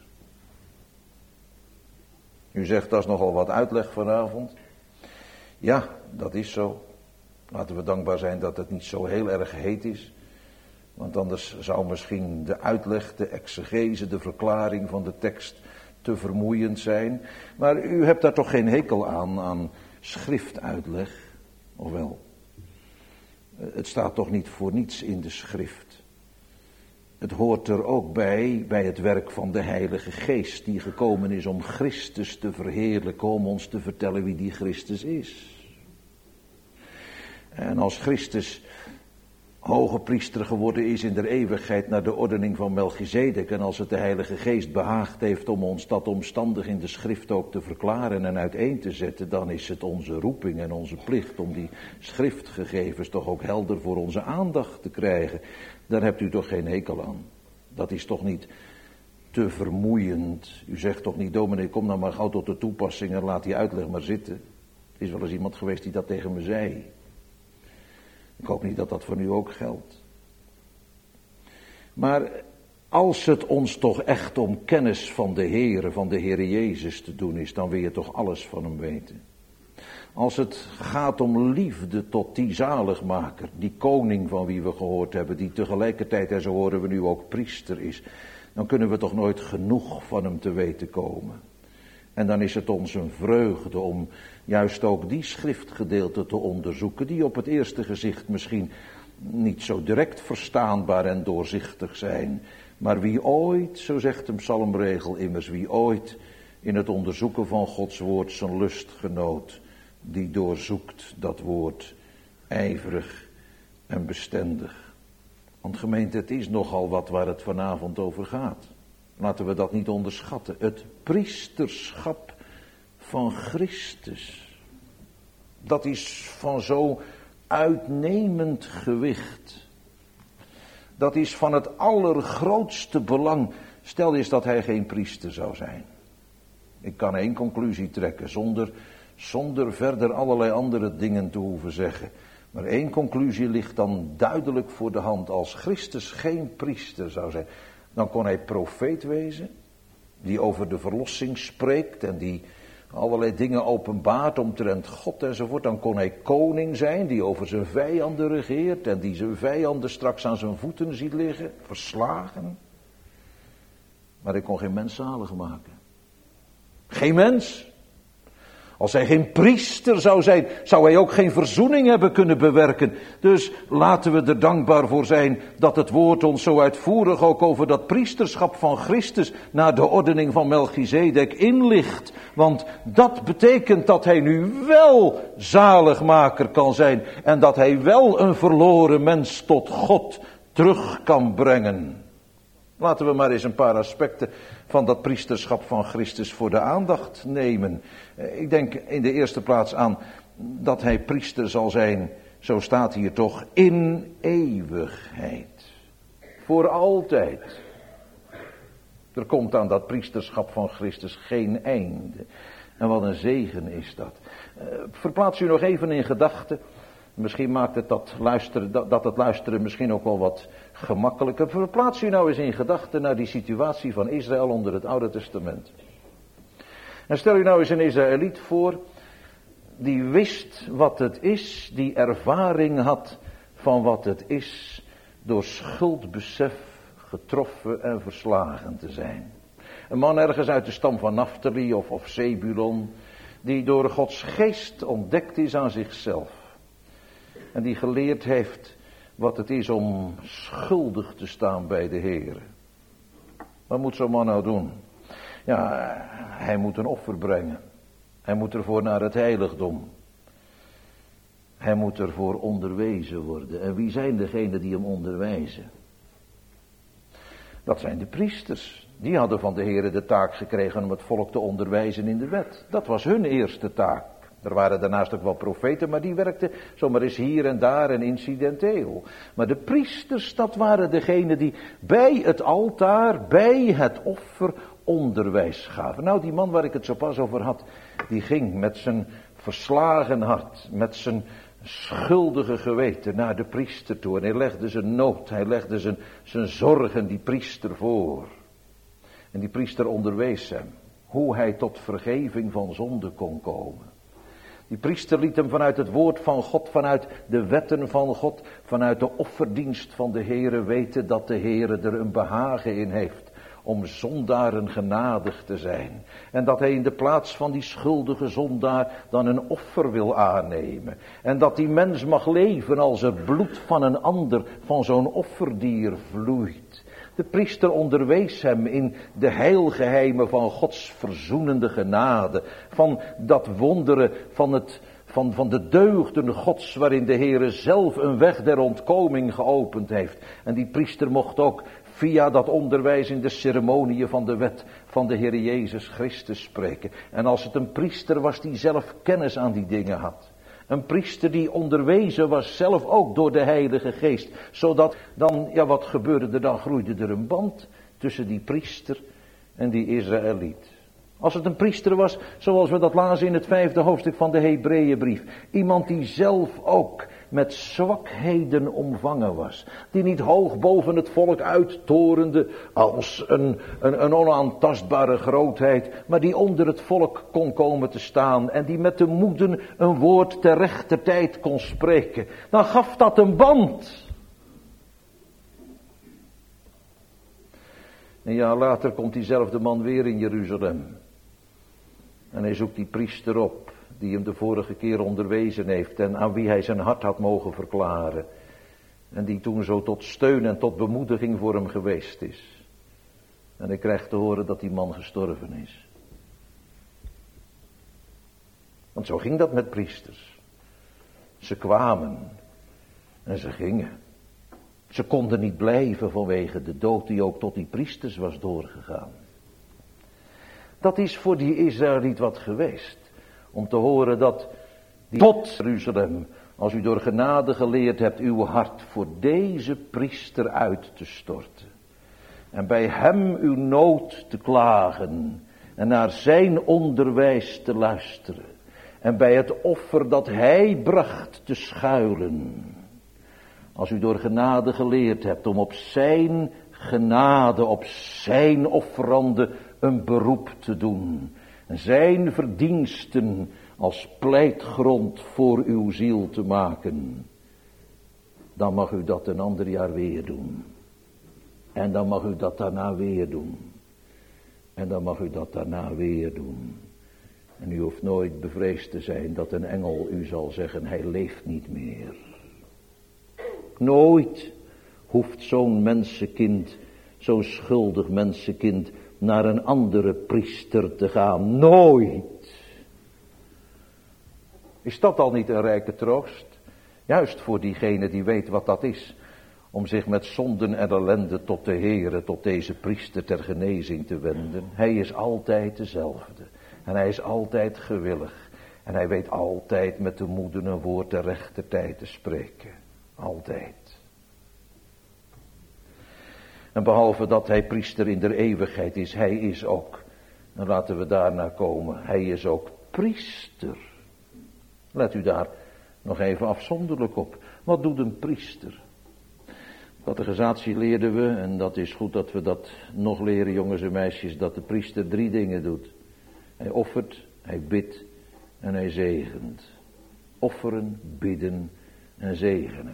U zegt, dat is nogal wat uitleg vanavond. Ja, dat is zo. Laten we dankbaar zijn dat het niet zo heel erg heet is. Want anders zou misschien de uitleg, de exegese, de verklaring van de tekst te vermoeiend zijn. Maar u hebt daar toch geen hekel aan schriftuitleg, of wel? Het staat toch niet voor niets in de schrift. Het hoort er ook bij het werk van de Heilige Geest, die gekomen is om Christus te verheerlijken, om ons te vertellen wie die Christus is. En als Christus hoge priester geworden is in der eeuwigheid naar de ordening van Melchizedek. En als het de Heilige Geest behaagd heeft om ons dat omstandig in de schrift ook te verklaren en uiteen te zetten, dan is het onze roeping en onze plicht om die schriftgegevens toch ook helder voor onze aandacht te krijgen. Daar hebt u toch geen hekel aan. Dat is toch niet te vermoeiend. U zegt toch niet, dominee, kom nou maar gauw tot de toepassing en laat die uitleg maar zitten. Er is wel eens iemand geweest die dat tegen me zei. Ik hoop niet dat dat voor u ook geldt. Maar als het ons toch echt om kennis van de Heer Jezus te doen is, dan wil je toch alles van hem weten. Als het gaat om liefde tot die zaligmaker, die koning van wie we gehoord hebben, die tegelijkertijd, en zo horen we nu ook priester is, dan kunnen we toch nooit genoeg van hem te weten komen. En dan is het ons een vreugde om juist ook die schriftgedeelten te onderzoeken, die op het eerste gezicht misschien niet zo direct verstaanbaar en doorzichtig zijn. Maar wie ooit, zo zegt de psalmregel immers, wie ooit in het onderzoeken van Gods woord zijn lust genoot, die doorzoekt dat woord ijverig en bestendig. Want gemeente, het is nogal wat waar het vanavond over gaat. Laten we dat niet onderschatten. Het priesterschap van Christus. Dat is van zo uitnemend gewicht. Dat is van het allergrootste belang. Stel eens dat hij geen priester zou zijn. Ik kan één conclusie trekken zonder verder allerlei andere dingen te hoeven zeggen. Maar één conclusie ligt dan duidelijk voor de hand. Als Christus geen priester zou zijn, dan kon hij profeet wezen, die over de verlossing spreekt en die allerlei dingen openbaart omtrent God enzovoort. Dan kon hij koning zijn, die over zijn vijanden regeert en die zijn vijanden straks aan zijn voeten ziet liggen, verslagen. Maar hij kon geen mens zalig maken. Geen mens. Als hij geen priester zou zijn, zou hij ook geen verzoening hebben kunnen bewerken. Dus laten we er dankbaar voor zijn dat het woord ons zo uitvoerig ook over dat priesterschap van Christus naar de ordening van Melchizedek inlicht. Want dat betekent dat hij nu wel zaligmaker kan zijn en dat hij wel een verloren mens tot God terug kan brengen. Laten we maar eens een paar aspecten van dat priesterschap van Christus voor de aandacht nemen. Ik denk in de eerste plaats aan dat hij priester zal zijn, zo staat hier toch, in eeuwigheid. Voor altijd. Er komt aan dat priesterschap van Christus geen einde. En wat een zegen is dat. Verplaats u nog even in gedachten. Misschien maakt het dat het luisteren misschien ook wel wat gemakkelijker. Verplaats u nou eens in gedachten naar die situatie van Israël onder het Oude Testament. En stel u nou eens een Israëliet voor die wist wat het is, die ervaring had van wat het is door schuldbesef getroffen en verslagen te zijn. Een man ergens uit de stam van Naphtali of Zebulon, die door Gods geest ontdekt is aan zichzelf. En die geleerd heeft wat het is om schuldig te staan bij de Heer. Wat moet zo'n man nou doen? Ja, hij moet een offer brengen. Hij moet ervoor naar het heiligdom. Hij moet ervoor onderwezen worden. En wie zijn degenen die hem onderwijzen? Dat zijn de priesters. Die hadden van de Heer de taak gekregen om het volk te onderwijzen in de wet. Dat was hun eerste taak. Er waren daarnaast ook wel profeten, maar die werkten zomaar eens hier en daar en incidenteel. Maar de priesters, dat waren degenen die bij het altaar, bij het offer onderwijs gaven. Nou, die man waar ik het zo pas over had, die ging met zijn verslagen hart, met zijn schuldige geweten naar de priester toe. En hij legde zijn nood, hij legde zijn zorgen die priester voor. En die priester onderwees hem hoe hij tot vergeving van zonde kon komen. Die priester liet hem vanuit het woord van God, vanuit de wetten van God, vanuit de offerdienst van de Heere weten dat de Heere er een behagen in heeft om zondaren genadig te zijn. En dat hij in de plaats van die schuldige zondaar dan een offer wil aannemen. En dat die mens mag leven als er bloed van een ander, van zo'n offerdier vloeit. De priester onderwees hem in de heilgeheimen van Gods verzoenende genade. Van dat wonderen van het van de deugden Gods waarin de Heere zelf een weg der ontkoming geopend heeft. En die priester mocht ook via dat onderwijs in de ceremoniën van de wet van de Heer Jezus Christus spreken. En als het een priester was die zelf kennis aan die dingen had. Een priester die onderwezen was zelf ook door de Heilige Geest. Zodat dan, ja, wat gebeurde er dan? Groeide er een band tussen die priester en die Israëliet. Als het een priester was, zoals we dat lazen in het 5e hoofdstuk van de Hebreeënbrief. Iemand die zelf ook met zwakheden omvangen was. Die niet hoog boven het volk uittorende als een onaantastbare grootheid. Maar die onder het volk kon komen te staan. En die met de moeden een woord ter rechter tijd kon spreken. Dan gaf dat een band. Een jaar later komt diezelfde man weer in Jeruzalem. En hij zoekt die priester op, die hem de vorige keer onderwezen heeft en aan wie hij zijn hart had mogen verklaren. En die toen zo tot steun en tot bemoediging voor hem geweest is. En hij krijgt te horen dat die man gestorven is. Want zo ging dat met priesters. Ze kwamen en ze gingen. Ze konden niet blijven vanwege de dood die ook tot die priesters was doorgegaan. Dat is voor die Israëliet wat geweest. Om te horen dat die tot Jeruzalem, als u door genade geleerd hebt uw hart voor deze priester uit te storten. En bij hem uw nood te klagen. En naar zijn onderwijs te luisteren. En bij het offer dat hij bracht te schuilen. Als u door genade geleerd hebt om op zijn genade, op zijn offerande een beroep te doen. Zijn verdiensten als pleitgrond voor uw ziel te maken. Dan mag u dat een ander jaar weer doen. En dan mag u dat daarna weer doen. En dan mag u dat daarna weer doen. En u hoeft nooit bevreesd te zijn dat een engel u zal zeggen, hij leeft niet meer. Nooit hoeft zo'n mensenkind, zo'n schuldig mensenkind, naar een andere priester te gaan. Nooit. Is dat al niet een rijke troost? Juist voor diegene die weet wat dat is. Om zich met zonden en ellende tot de Heere, tot deze priester ter genezing te wenden. Hij is altijd dezelfde. En hij is altijd gewillig. En hij weet altijd met de moeden een woord ter rechter tijd te spreken. Altijd. En behalve dat hij priester in der eeuwigheid is, hij is ook, en laten we daarnaar komen, hij is ook priester. Let u daar nog even afzonderlijk op. Wat doet een priester? Catechisatie leerden we, en dat is goed dat we dat nog leren, jongens en meisjes, dat de priester 3 dingen doet. Hij offert, hij bidt en hij zegent. Offeren, bidden en zegenen.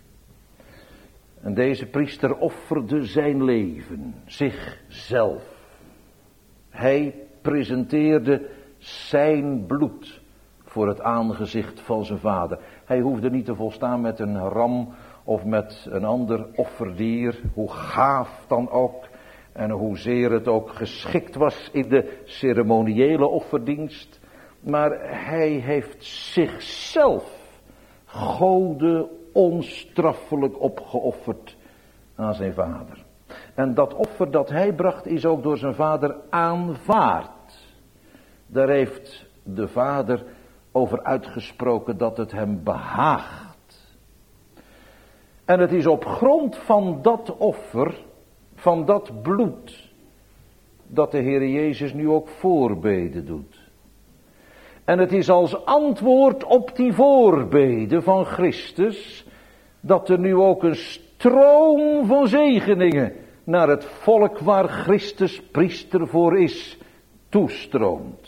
En deze priester offerde zijn leven, zichzelf. Hij presenteerde zijn bloed voor het aangezicht van zijn vader. Hij hoefde niet te volstaan met een ram of met een ander offerdier, hoe gaaf dan ook en hoezeer het ook geschikt was in de ceremoniële offerdienst. Maar hij heeft zichzelf Gode onstraffelijk opgeofferd aan zijn vader. En dat offer dat hij bracht is ook door zijn vader aanvaard. Daar heeft de vader over uitgesproken dat het hem behaagt. En het is op grond van dat offer, van dat bloed, dat de Heer Jezus nu ook voorbeden doet. En het is als antwoord op die voorbeden van Christus, dat er nu ook een stroom van zegeningen naar het volk waar Christus priester voor is, toestroomt.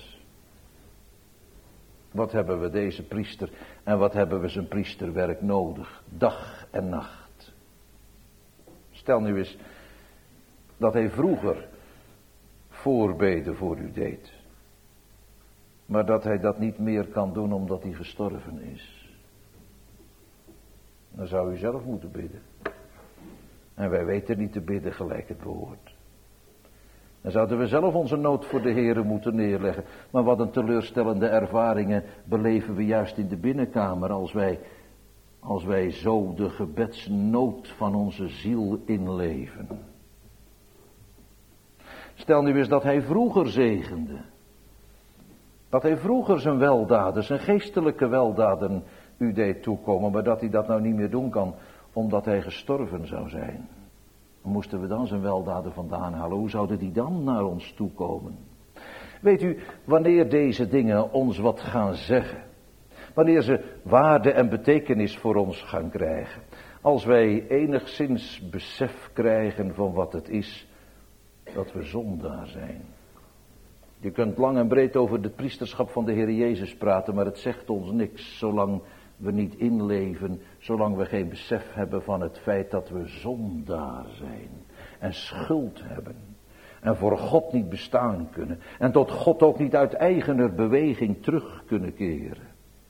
Wat hebben we deze priester en wat hebben we zijn priesterwerk nodig, dag en nacht. Stel nu eens dat hij vroeger voorbeden voor u deed. Maar dat hij dat niet meer kan doen omdat hij gestorven is. Dan zou u zelf moeten bidden. En wij weten niet te bidden gelijk het behoort. Dan zouden we zelf onze nood voor de Heere moeten neerleggen. Maar wat een teleurstellende ervaringen beleven we juist in de binnenkamer als wij zo de gebedsnood van onze ziel inleven. Stel nu eens dat hij vroeger zegende. Dat hij vroeger zijn weldaden, zijn geestelijke weldaden u deed toekomen, maar dat hij dat nou niet meer doen kan, omdat hij gestorven zou zijn. Moesten we dan zijn weldaden vandaan halen? Hoe zouden die dan naar ons toekomen? Weet u, wanneer deze dingen ons wat gaan zeggen, wanneer ze waarde en betekenis voor ons gaan krijgen, als wij enigszins besef krijgen van wat het is dat we zondaar zijn. Je kunt lang en breed over het priesterschap van de Heer Jezus praten, maar het zegt ons niks zolang we niet inleven, zolang we geen besef hebben van het feit dat we zondaar zijn en schuld hebben en voor God niet bestaan kunnen en tot God ook niet uit eigener beweging terug kunnen keren.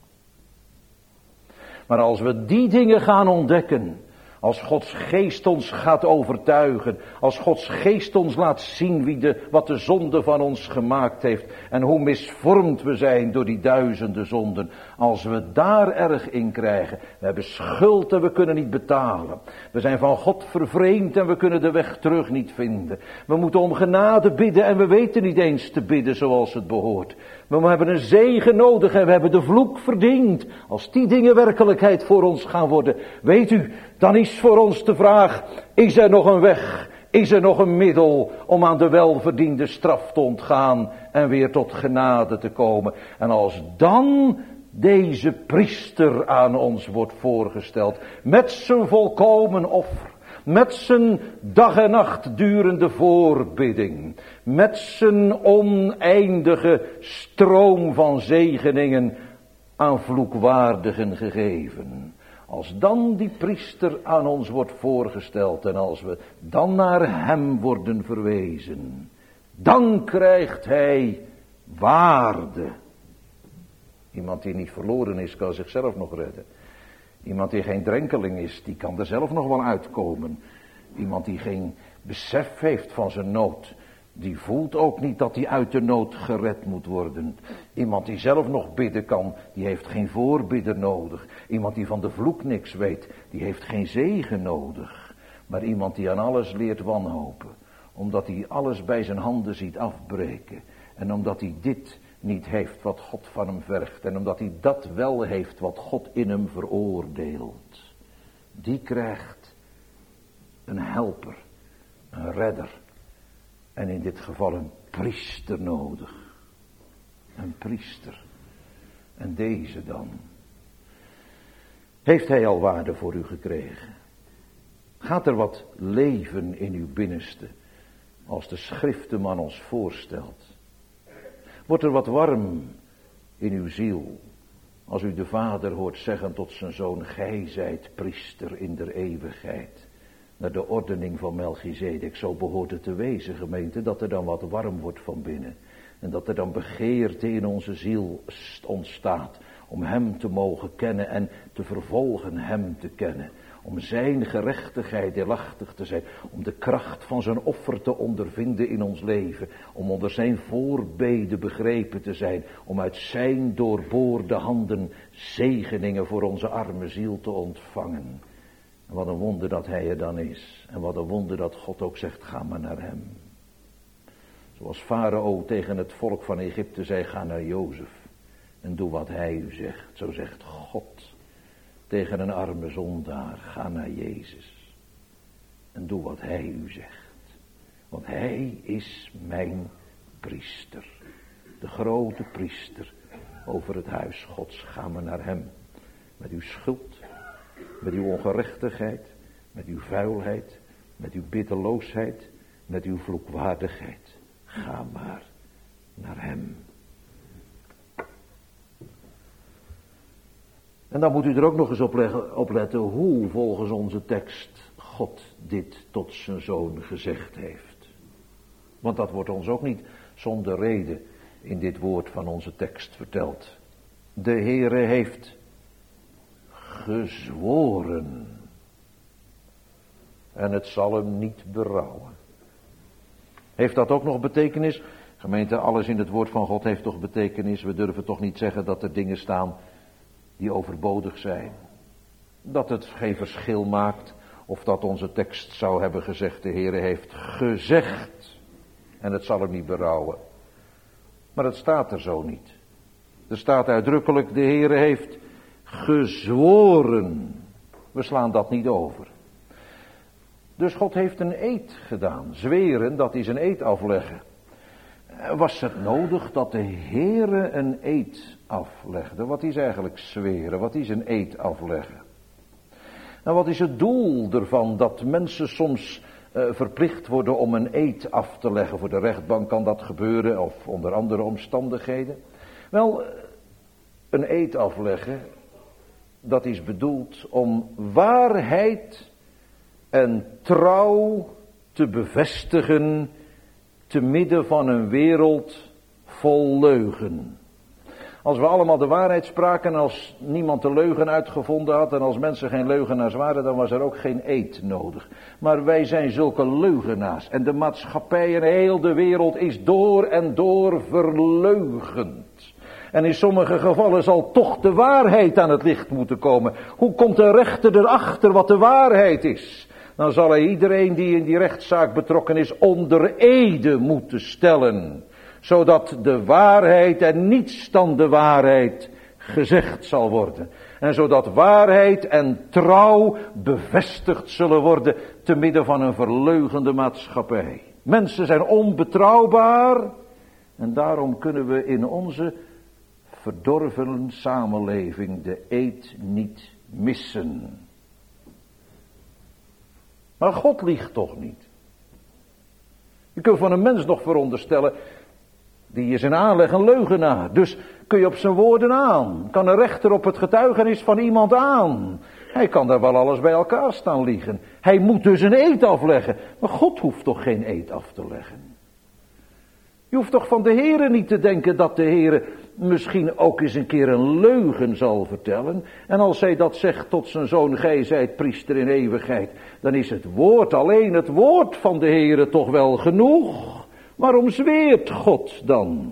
Maar als we die dingen gaan ontdekken, als Gods geest ons gaat overtuigen, als Gods geest ons laat zien wat de zonde van ons gemaakt heeft en hoe misvormd we zijn door die duizenden zonden, als we daar erg in krijgen, we hebben schuld en we kunnen niet betalen, we zijn van God vervreemd en we kunnen de weg terug niet vinden, we moeten om genade bidden en we weten niet eens te bidden zoals het behoort, we hebben een zegen nodig en we hebben de vloek verdiend. Als die dingen werkelijkheid voor ons gaan worden, weet u, dan is voor ons de vraag, is er nog een weg, is er nog een middel om aan de welverdiende straf te ontgaan en weer tot genade te komen. En als dan deze priester aan ons wordt voorgesteld, met zijn volkomen offer, met zijn dag en nacht durende voorbidding, met zijn oneindige stroom van zegeningen aan vloekwaardigen gegeven. Als dan die priester aan ons wordt voorgesteld en als we dan naar hem worden verwezen, dan krijgt hij waarde. Iemand die niet verloren is, kan zichzelf nog redden. Iemand die geen drenkeling is, die kan er zelf nog wel uitkomen. Iemand die geen besef heeft van zijn nood, die voelt ook niet dat hij uit de nood gered moet worden. Iemand die zelf nog bidden kan, die heeft geen voorbidder nodig. Iemand die van de vloek niks weet, die heeft geen zegen nodig. Maar iemand die aan alles leert wanhopen, omdat hij alles bij zijn handen ziet afbreken. En omdat hij dit niet heeft wat God van hem vergt. En omdat hij dat wel heeft wat God in hem veroordeelt. Die krijgt een helper, een redder. En in dit geval een priester nodig. Een priester. En deze dan. Heeft hij al waarde voor u gekregen? Gaat er wat leven in uw binnenste, als de schrift hem aan ons voorstelt? Wordt er wat warm in uw ziel, als u de Vader hoort zeggen tot zijn zoon, gij zijt priester in der eeuwigheid, naar de ordening van Melchizedek. Zo behoort het te wezen, gemeente, dat er dan wat warm wordt van binnen. En dat er dan begeerte in onze ziel ontstaat om hem te mogen kennen en te vervolgen hem te kennen. Om zijn gerechtigheid deelachtig te zijn. Om de kracht van zijn offer te ondervinden in ons leven. Om onder zijn voorbeden begrepen te zijn. Om uit zijn doorboorde handen zegeningen voor onze arme ziel te ontvangen. En wat een wonder dat hij er dan is. En wat een wonder dat God ook zegt, ga maar naar hem. Zoals Farao tegen het volk van Egypte zei, ga naar Jozef. En doe wat hij u zegt. Zo zegt God tegen een arme zondaar, ga naar Jezus. En doe wat hij u zegt. Want hij is mijn priester. De grote priester over het huis Gods. Ga maar naar hem. Met uw schuld, met uw ongerechtigheid, met uw vuilheid, met uw bitterloosheid, met uw vloekwaardigheid. Ga maar naar hem. En dan moet u er ook nog eens op letten hoe volgens onze tekst God dit tot zijn zoon gezegd heeft. Want dat wordt ons ook niet zonder reden in dit woord van onze tekst verteld. De Heere heeft gezworen en het zal hem niet berouwen. Heeft dat ook nog betekenis? Gemeente, alles in het woord van God heeft toch betekenis. We durven toch niet zeggen dat er dingen staan die overbodig zijn. Dat het geen verschil maakt of dat onze tekst zou hebben gezegd, de Heere heeft gezegd en het zal hem niet berouwen. Maar het staat er zo niet. Er staat uitdrukkelijk, de Heere heeft gezworen. We slaan dat niet over. Dus God heeft een eed gedaan. Zweren, dat is een eed afleggen. Was het nodig dat de Heere een eed aflegde? Wat is eigenlijk zweren? Wat is een eed afleggen? Nou, wat is het doel ervan dat mensen soms verplicht worden om een eed af te leggen? Voor de rechtbank kan dat gebeuren of onder andere omstandigheden. Wel, een eed afleggen, dat is bedoeld om waarheid en trouw te bevestigen te midden van een wereld vol leugen. Als we allemaal de waarheid spraken en als niemand de leugen uitgevonden had en als mensen geen leugenaars waren, dan was er ook geen eed nodig. Maar wij zijn zulke leugenaars en de maatschappij en heel de wereld is door en door verleugend. En in sommige gevallen zal toch de waarheid aan het licht moeten komen. Hoe komt de rechter erachter wat de waarheid is? Dan zal hij iedereen die in die rechtszaak betrokken is onder ede moeten stellen. Zodat de waarheid en niets dan de waarheid gezegd zal worden. En zodat waarheid en trouw bevestigd zullen worden te midden van een verleugende maatschappij. Mensen zijn onbetrouwbaar en daarom kunnen we in onze verdorven samenleving de eed niet missen. Maar God liegt toch niet. Je kunt van een mens nog veronderstellen, die is in aanleg een leugenaar. Dus kun je op zijn woorden aan. Kan een rechter op het getuigenis van iemand aan. Hij kan daar wel alles bij elkaar staan liegen. Hij moet dus een eed afleggen. Maar God hoeft toch geen eed af te leggen. Je hoeft toch van de Heere niet te denken dat de Heere misschien ook eens een keer een leugen zal vertellen. En als hij dat zegt tot zijn zoon, gij zijt priester in eeuwigheid, dan is het woord, alleen het woord van de Heere toch wel genoeg. Waarom zweert God dan?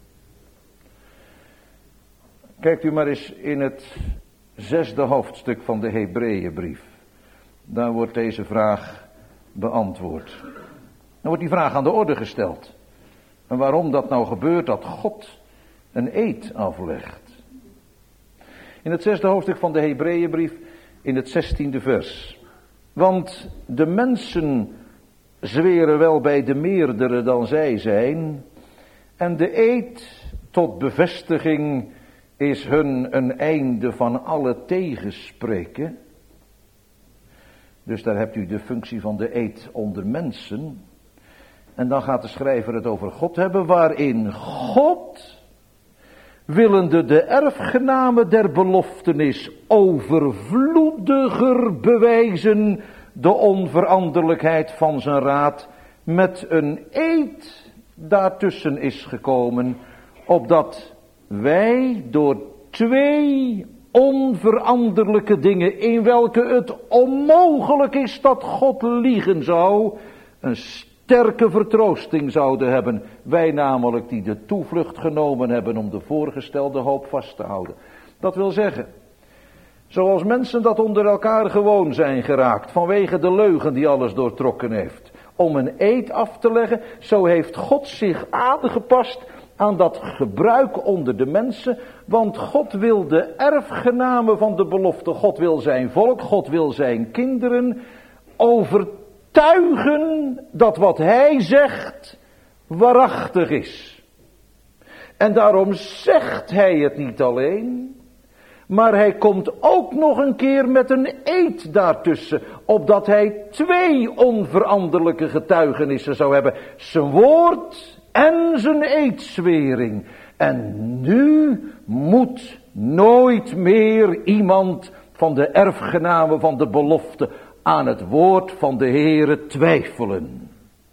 Kijkt u maar eens in het 6e hoofdstuk van de Hebreeënbrief. Daar wordt deze vraag beantwoord. Dan wordt die vraag aan de orde gesteld. En waarom dat nou gebeurt, dat God een eed aflegt. In het 6e hoofdstuk van de Hebreeënbrief, in het 16e vers. Want de mensen zweren wel bij de meerdere dan zij zijn. En de eed tot bevestiging is hun een einde van alle tegenspreken. Dus daar hebt u de functie van de eed onder mensen. En dan gaat de schrijver het over God hebben, waarin God, willende de erfgename der beloftenis overvloediger bewijzen de onveranderlijkheid van zijn raad, met een eed daartussen is gekomen, opdat wij door 2 onveranderlijke dingen, in welke het onmogelijk is dat God liegen zou, een sterke vertroosting zouden hebben. Wij namelijk die de toevlucht genomen hebben om de voorgestelde hoop vast te houden. Dat wil zeggen, zoals mensen dat onder elkaar gewoon zijn geraakt, vanwege de leugen die alles doortrokken heeft, om een eed af te leggen, zo heeft God zich aangepast aan dat gebruik onder de mensen, want God wil de erfgename van de belofte, God wil zijn volk, God wil zijn kinderen overtuigen dat wat hij zegt waarachtig is. En daarom zegt hij het niet alleen, maar hij komt ook nog een keer met een eed daartussen, opdat hij 2 onveranderlijke getuigenissen zou hebben. Zijn woord en zijn eedzwering. En nu moet nooit meer iemand van de erfgename van de belofte aan het woord van de Heere twijfelen.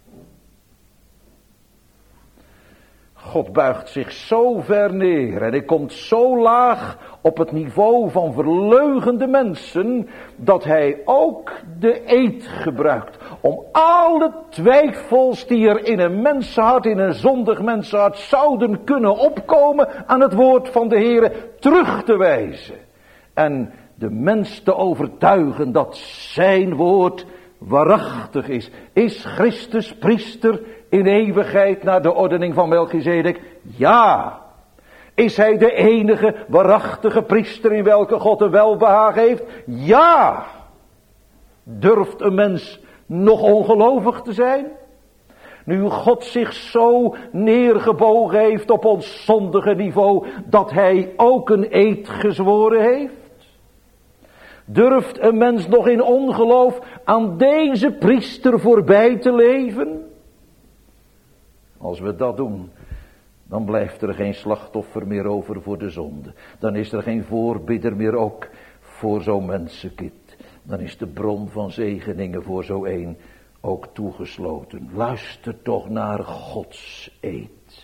God buigt zich zo ver neer en hij komt zo laag op het niveau van verleugende mensen, dat hij ook de eed gebruikt,
om alle twijfels die er in een mensenhart, in een zondig mensenhart zouden kunnen opkomen aan het woord van de Heere terug te wijzen. En de mens te overtuigen dat zijn woord waarachtig is. Is Christus priester in eeuwigheid naar de ordening van Melchizedek? Ja. Is hij de enige waarachtige priester in welke God een welbehagen heeft? Ja. Durft een mens nog ongelovig te zijn? Nu God zich zo neergebogen heeft op ons zondige niveau, dat hij ook een eed gezworen heeft? Durft een mens nog in ongeloof aan deze priester voorbij te leven? Als we dat doen, dan blijft er geen slachtoffer meer over voor de zonde. Dan is er geen voorbidder meer ook voor zo'n mensenkind. Dan is de bron van zegeningen voor zo een ook toegesloten. Luister toch naar Gods eed.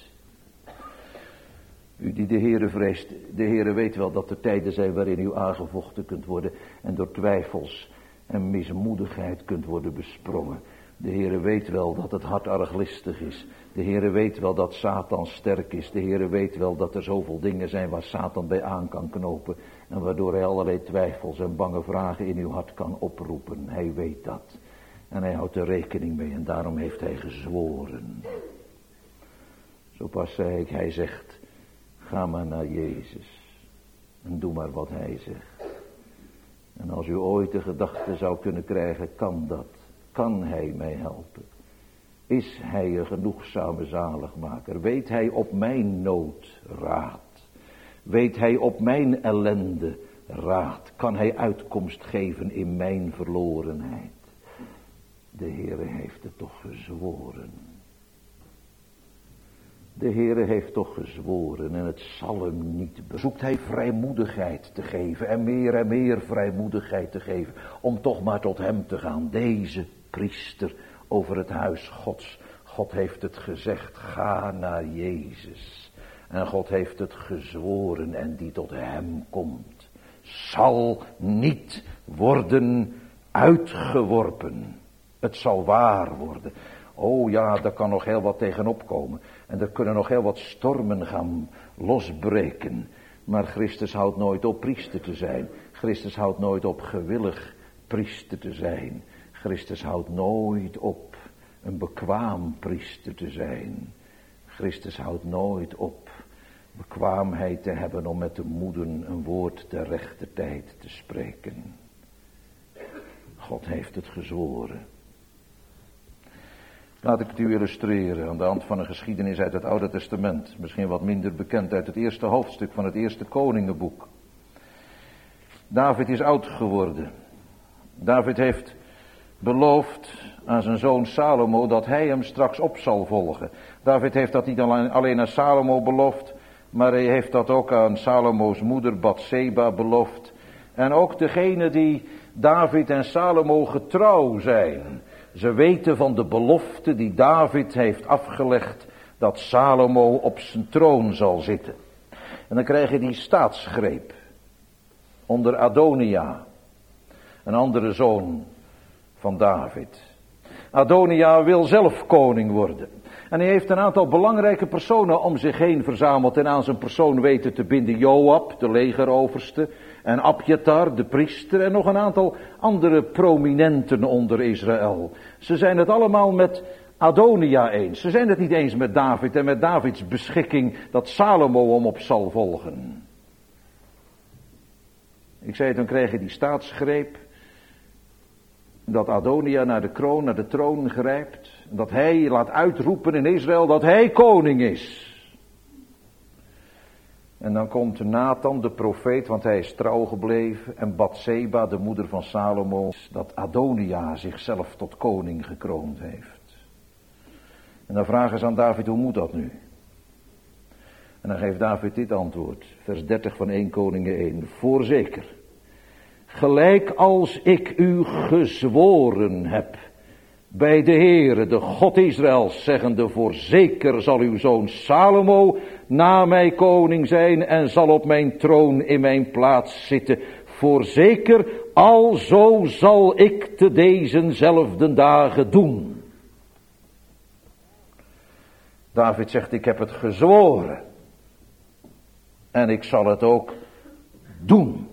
U die de Heere vreest, de Heere weet wel dat er tijden zijn waarin u aangevochten kunt worden en door twijfels en mismoedigheid kunt worden besprongen. De Heere weet wel dat het hart arglistig is. De Heere weet wel dat Satan sterk is. De Heere weet wel dat er zoveel dingen zijn waar Satan bij aan kan knopen. En waardoor hij allerlei twijfels en bange vragen in uw hart kan oproepen. Hij weet dat. En hij houdt er rekening mee en daarom heeft hij gezworen. Zo pas zei ik, hij zegt, ga maar naar Jezus. En doe maar wat hij zegt. En als u ooit de gedachte zou kunnen krijgen, kan dat? Kan hij mij helpen? Is hij een genoegzame zaligmaker? Weet hij op mijn nood raad? Weet hij op mijn ellende raad? Kan hij uitkomst geven in mijn verlorenheid? De Heere heeft het toch gezworen. De Heere heeft toch gezworen en het zal hem niet. Zoekt hij vrijmoedigheid te geven en meer vrijmoedigheid te geven. Om toch maar tot hem te gaan. Deze priester over het huis Gods. God heeft het gezegd, ga naar Jezus. En God heeft het gezworen en die tot hem komt, zal niet worden uitgeworpen. Het zal waar worden. Oh ja, daar kan nog heel wat tegenop komen. En er kunnen nog heel wat stormen gaan losbreken. Maar Christus houdt nooit op priester te zijn. Christus houdt nooit op gewillig priester te zijn. Christus houdt nooit op een bekwaam priester te zijn. Christus houdt nooit op bekwaamheid te hebben om met de moeden een woord ter rechte tijd te spreken. God heeft het gezworen. Laat ik het u illustreren aan de hand van een geschiedenis uit het Oude Testament. Misschien wat minder bekend uit het eerste hoofdstuk van het eerste Koningenboek. David is oud geworden. David heeft beloofd aan zijn zoon Salomo dat hij hem straks op zal volgen. David heeft dat niet alleen aan Salomo beloofd, maar hij heeft dat ook aan Salomo's moeder Batseba beloofd. En ook degene die David en Salomo getrouw zijn. Ze weten van de belofte die David heeft afgelegd dat Salomo op zijn troon zal zitten. En dan krijg je die staatsgreep onder Adonia, een andere zoon van David. Adonia wil zelf koning worden. En hij heeft een aantal belangrijke personen om zich heen verzameld en aan zijn persoon weten te binden. Joab, de legeroverste, en Abjatar, de priester, en nog een aantal andere prominenten onder Israël. Ze zijn het allemaal met Adonia eens. Ze zijn het niet eens met David en met Davids beschikking dat Salomo hem op zal volgen. Ik zei, dan krijg je die staatsgreep. Dat Adonia naar de troon grijpt. Dat hij laat uitroepen in Israël dat hij koning is. En dan komt Nathan de profeet, want hij is trouw gebleven. En Batseba, de moeder van Salomo, dat Adonia zichzelf tot koning gekroond heeft. En dan vragen ze aan David, hoe moet dat nu? En dan geeft David dit antwoord. Vers 30 van 1 Koningen 1. Voorzeker. Gelijk als ik u gezworen heb bij de Heere, de God Israëls, zeggende, voorzeker zal uw zoon Salomo na mij koning zijn en zal op mijn troon in mijn plaats zitten. Voorzeker, alzo zal ik te dezenzelfde dagen doen. David zegt, ik heb het gezworen. En ik zal het ook doen.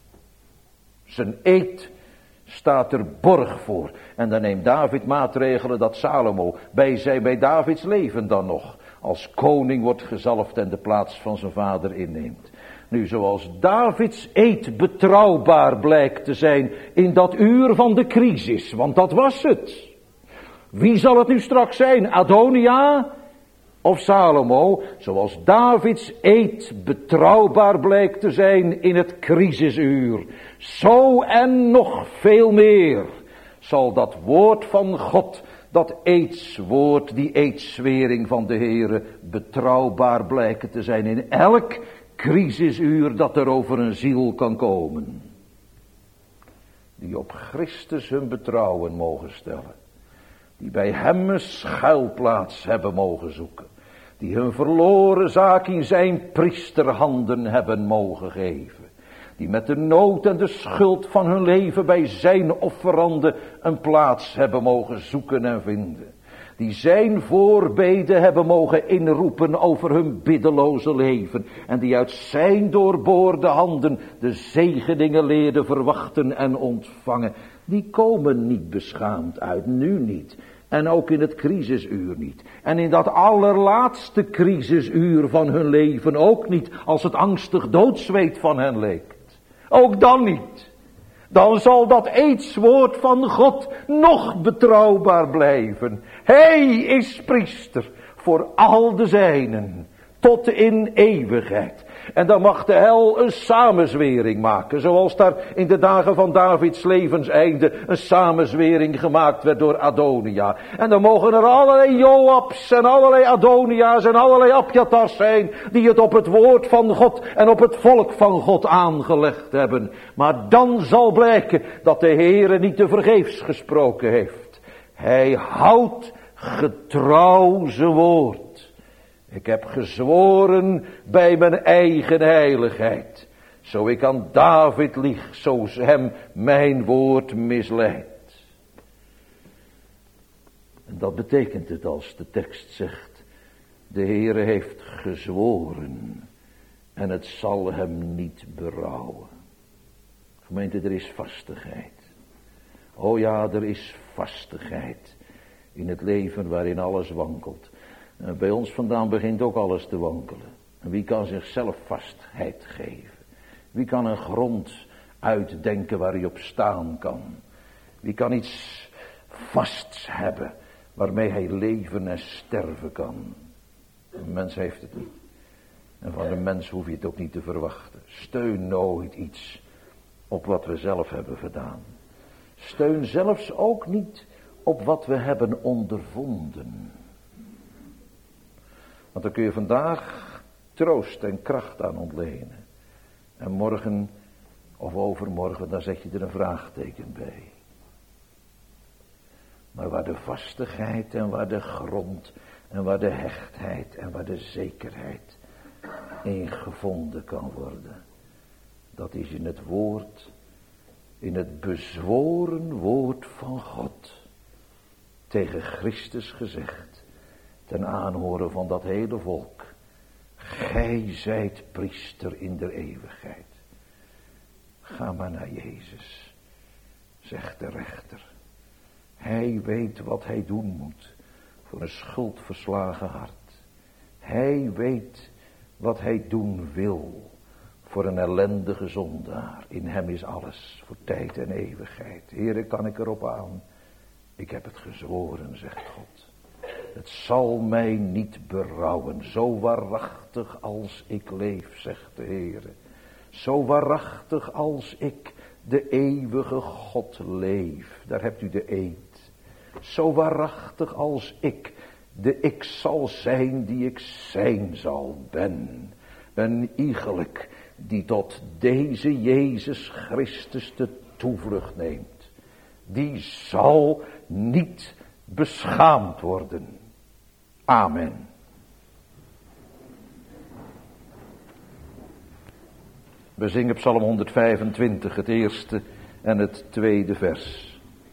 Zijn eed staat er borg voor. En dan neemt David maatregelen dat Salomo bij Davids leven dan nog als koning wordt gezalfd en de plaats van zijn vader inneemt. Nu, zoals Davids eed betrouwbaar blijkt te zijn in dat uur van de crisis, want dat was het. Wie zal het nu straks zijn? Adonia of Salomo? Zoals Davids eed betrouwbaar blijkt te zijn in het crisisuur, zo en nog veel meer zal dat woord van God, dat eedswoord, die eedzwering van de Heere, betrouwbaar blijken te zijn in elk crisisuur dat er over een ziel kan komen. Die op Christus hun betrouwen mogen stellen. Die bij hem een schuilplaats hebben mogen zoeken. Die hun verloren zaak in zijn priesterhanden hebben mogen geven. Die met de nood en de schuld van hun leven bij zijn offeranden een plaats hebben mogen zoeken en vinden. Die zijn voorbeden hebben mogen inroepen over hun biddeloze leven. En die uit zijn doorboorde handen de zegeningen leerden verwachten en ontvangen. Die komen niet beschaamd uit, nu niet. En ook in het crisisuur niet. En in dat allerlaatste crisisuur van hun leven ook niet, als het angstig doodzweet van hen leekt. Ook dan niet. Dan zal dat eedswoord van God nog betrouwbaar blijven. Hij is priester voor al de zijnen, tot in eeuwigheid. En dan mag de hel een samenzwering maken, zoals daar in de dagen van Davids levenseinde een samenzwering gemaakt werd door Adonia. En dan mogen er allerlei Joabs en allerlei Adonia's en allerlei Abjatars zijn, die het op het woord van God en op het volk van God aangelegd hebben. Maar dan zal blijken dat de Heere niet tevergeefs gesproken heeft. Hij houdt getrouw zijn woord. Ik heb gezworen bij mijn eigen heiligheid. Zo ik aan David lieg, zo hem mijn woord misleidt. En dat betekent het als de tekst zegt, de Heere heeft gezworen en het zal hem niet berouwen. Gemeente, er is vastigheid. O ja, er is vastigheid in het leven waarin alles wankelt. Bij ons vandaan begint ook alles te wankelen. En wie kan zichzelf vastheid geven? Wie kan een grond uitdenken waar hij op staan kan? Wie kan iets vasts hebben waarmee hij leven en sterven kan? Een mens heeft het niet. En van de mens hoef je het ook niet te verwachten. Steun nooit iets op wat we zelf hebben gedaan. Steun zelfs ook niet op wat we hebben ondervonden. Want dan kun je vandaag troost en kracht aan ontlenen. En morgen of overmorgen, dan zet je er een vraagteken bij. Maar waar de vastigheid en waar de grond en waar de hechtheid en waar de zekerheid in gevonden kan worden. Dat is in het woord, in het bezworen woord van God. Tegen Christus gezegd. Ten aanhoren van dat hele volk. Gij zijt priester in der eeuwigheid. Ga maar naar Jezus, zegt de rechter. Hij weet wat hij doen moet voor een schuldverslagen hart. Hij weet wat hij doen wil voor een ellendige zondaar. In hem is alles, voor tijd en eeuwigheid. Heere, kan ik erop aan? Ik heb het gezworen, zegt God. Het zal mij niet berouwen, zo waarachtig als ik leef, zegt de Heere. Zo waarachtig als ik de eeuwige God leef, daar hebt u de eed. Zo waarachtig als ik de ik zal zijn die ik zijn zal ben. Een iegelijk die tot deze Jezus Christus de toevlucht neemt. Die zal niet beschaamd worden. Amen. We zingen Psalm 125, het eerste en het tweede vers.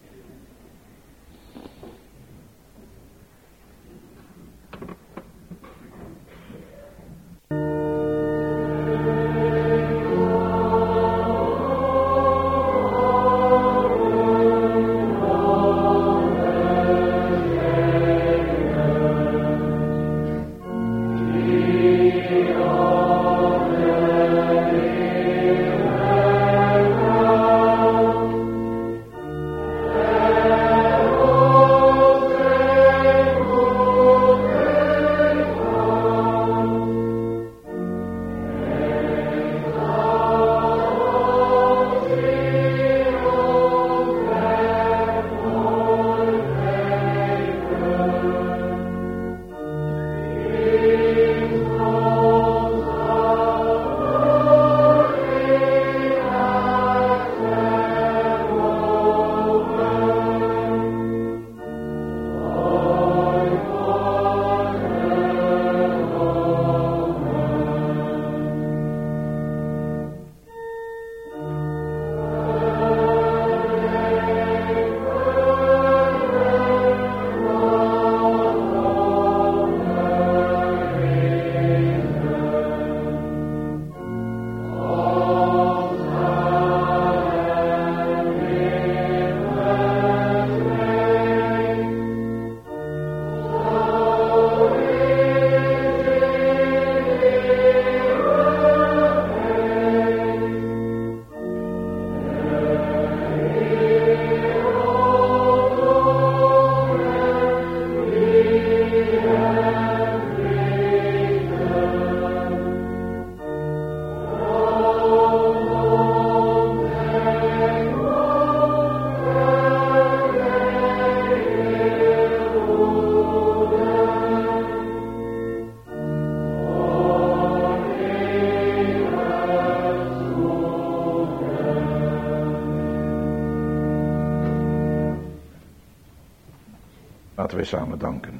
Laten wij samen danken.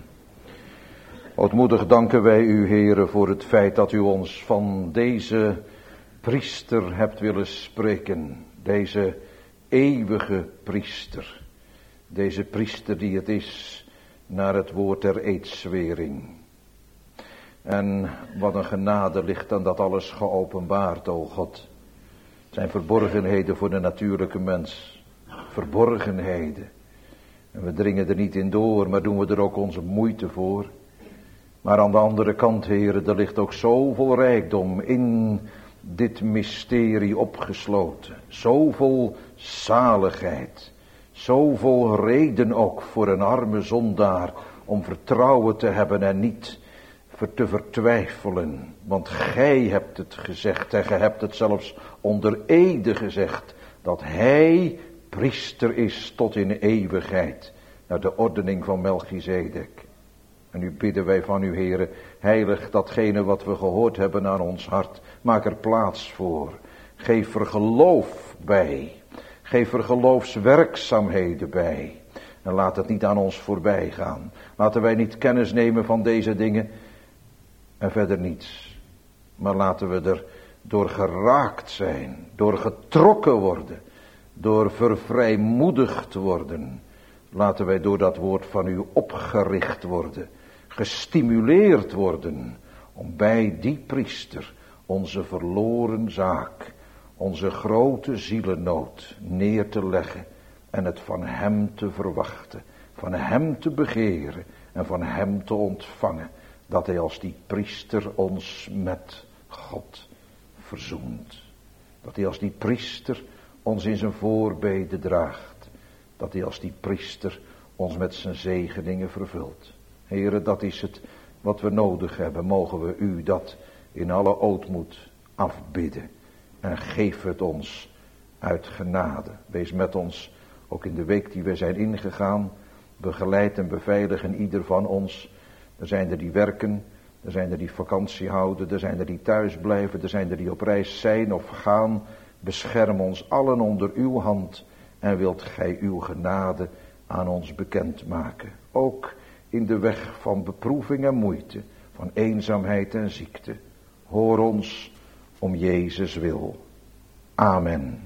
Ootmoedig danken wij u, Heere, voor het feit dat u ons van deze priester hebt willen spreken. Deze eeuwige priester. Deze priester die het is naar het woord der eedzwering. En wat een genade ligt dan dat alles geopenbaard, o God. Het zijn verborgenheden voor de natuurlijke mens. Verborgenheden. En we dringen er niet in door, maar doen we er ook onze moeite voor. Maar aan de andere kant, Heere, er ligt ook zoveel rijkdom in dit mysterie opgesloten. Zoveel zaligheid. Zoveel reden ook voor een arme zondaar om vertrouwen te hebben en niet te vertwijfelen. Want gij hebt het gezegd en gij hebt het zelfs onder ede gezegd, dat hij priester is tot in eeuwigheid, naar de ordening van Melchizedek. En nu bidden wij van u, Heere, heilig datgene wat we gehoord hebben aan ons hart. Maak er plaats voor. Geef er geloof bij. Geef er geloofswerkzaamheden bij. En laat het niet aan ons voorbij gaan. Laten wij niet kennis nemen van deze dingen en verder niets. Maar laten we er door geraakt zijn, door getrokken worden, door vervrijmoedigd worden. Laten wij door dat woord van u opgericht worden, gestimuleerd worden, om bij die priester onze verloren zaak, onze grote zielennood neer te leggen en het van hem te verwachten, van hem te begeren en van hem te ontvangen, dat hij als die priester ons met God verzoent. Dat hij als die priester ons in zijn voorbeden draagt. Dat hij als die priester ons met zijn zegeningen vervult. Heere, dat is het wat we nodig hebben. Mogen we u dat in alle ootmoed afbidden. En geef het ons uit genade. Wees met ons, ook in de week die we zijn ingegaan. Begeleid en beveiligen ieder van ons. Er zijn er die werken. Er zijn er die vakantie houden. Er zijn er die thuis blijven. Er zijn er die op reis zijn of gaan. Bescherm ons allen onder uw hand. En wilt gij uw genade aan ons bekendmaken. Ook in de weg van beproeving en moeite. Van eenzaamheid en ziekte. Hoor ons om Jezus wil. Amen.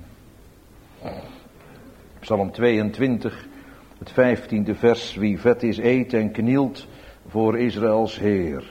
Psalm 22, het 15e vers. Wie vet is, eet en knielt voor Israëls Heer.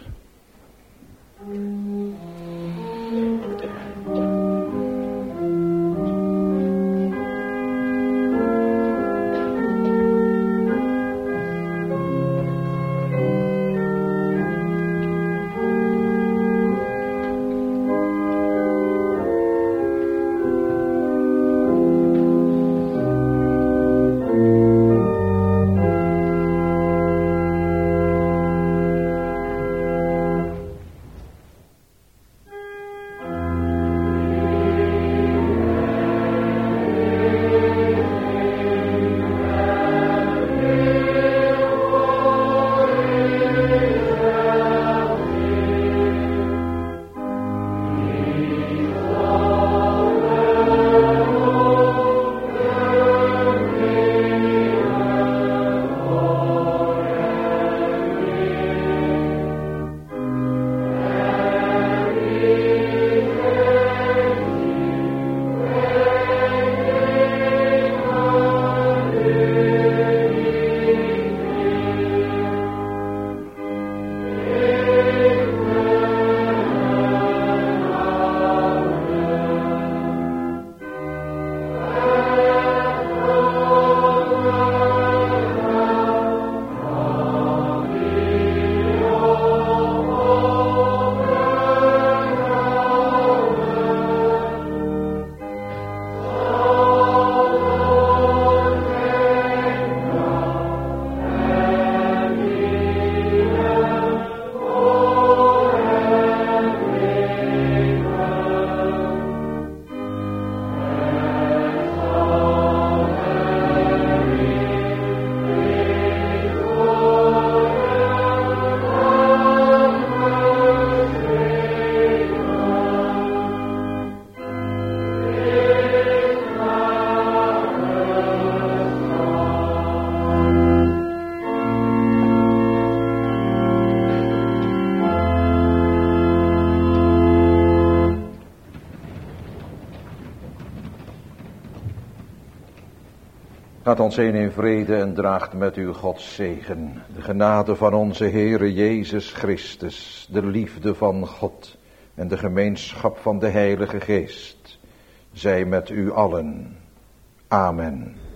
Gaat ons heen in vrede en draagt met u Gods zegen. De genade van onze Heere Jezus Christus, de liefde van God en de gemeenschap van de Heilige Geest, zij met u allen. Amen.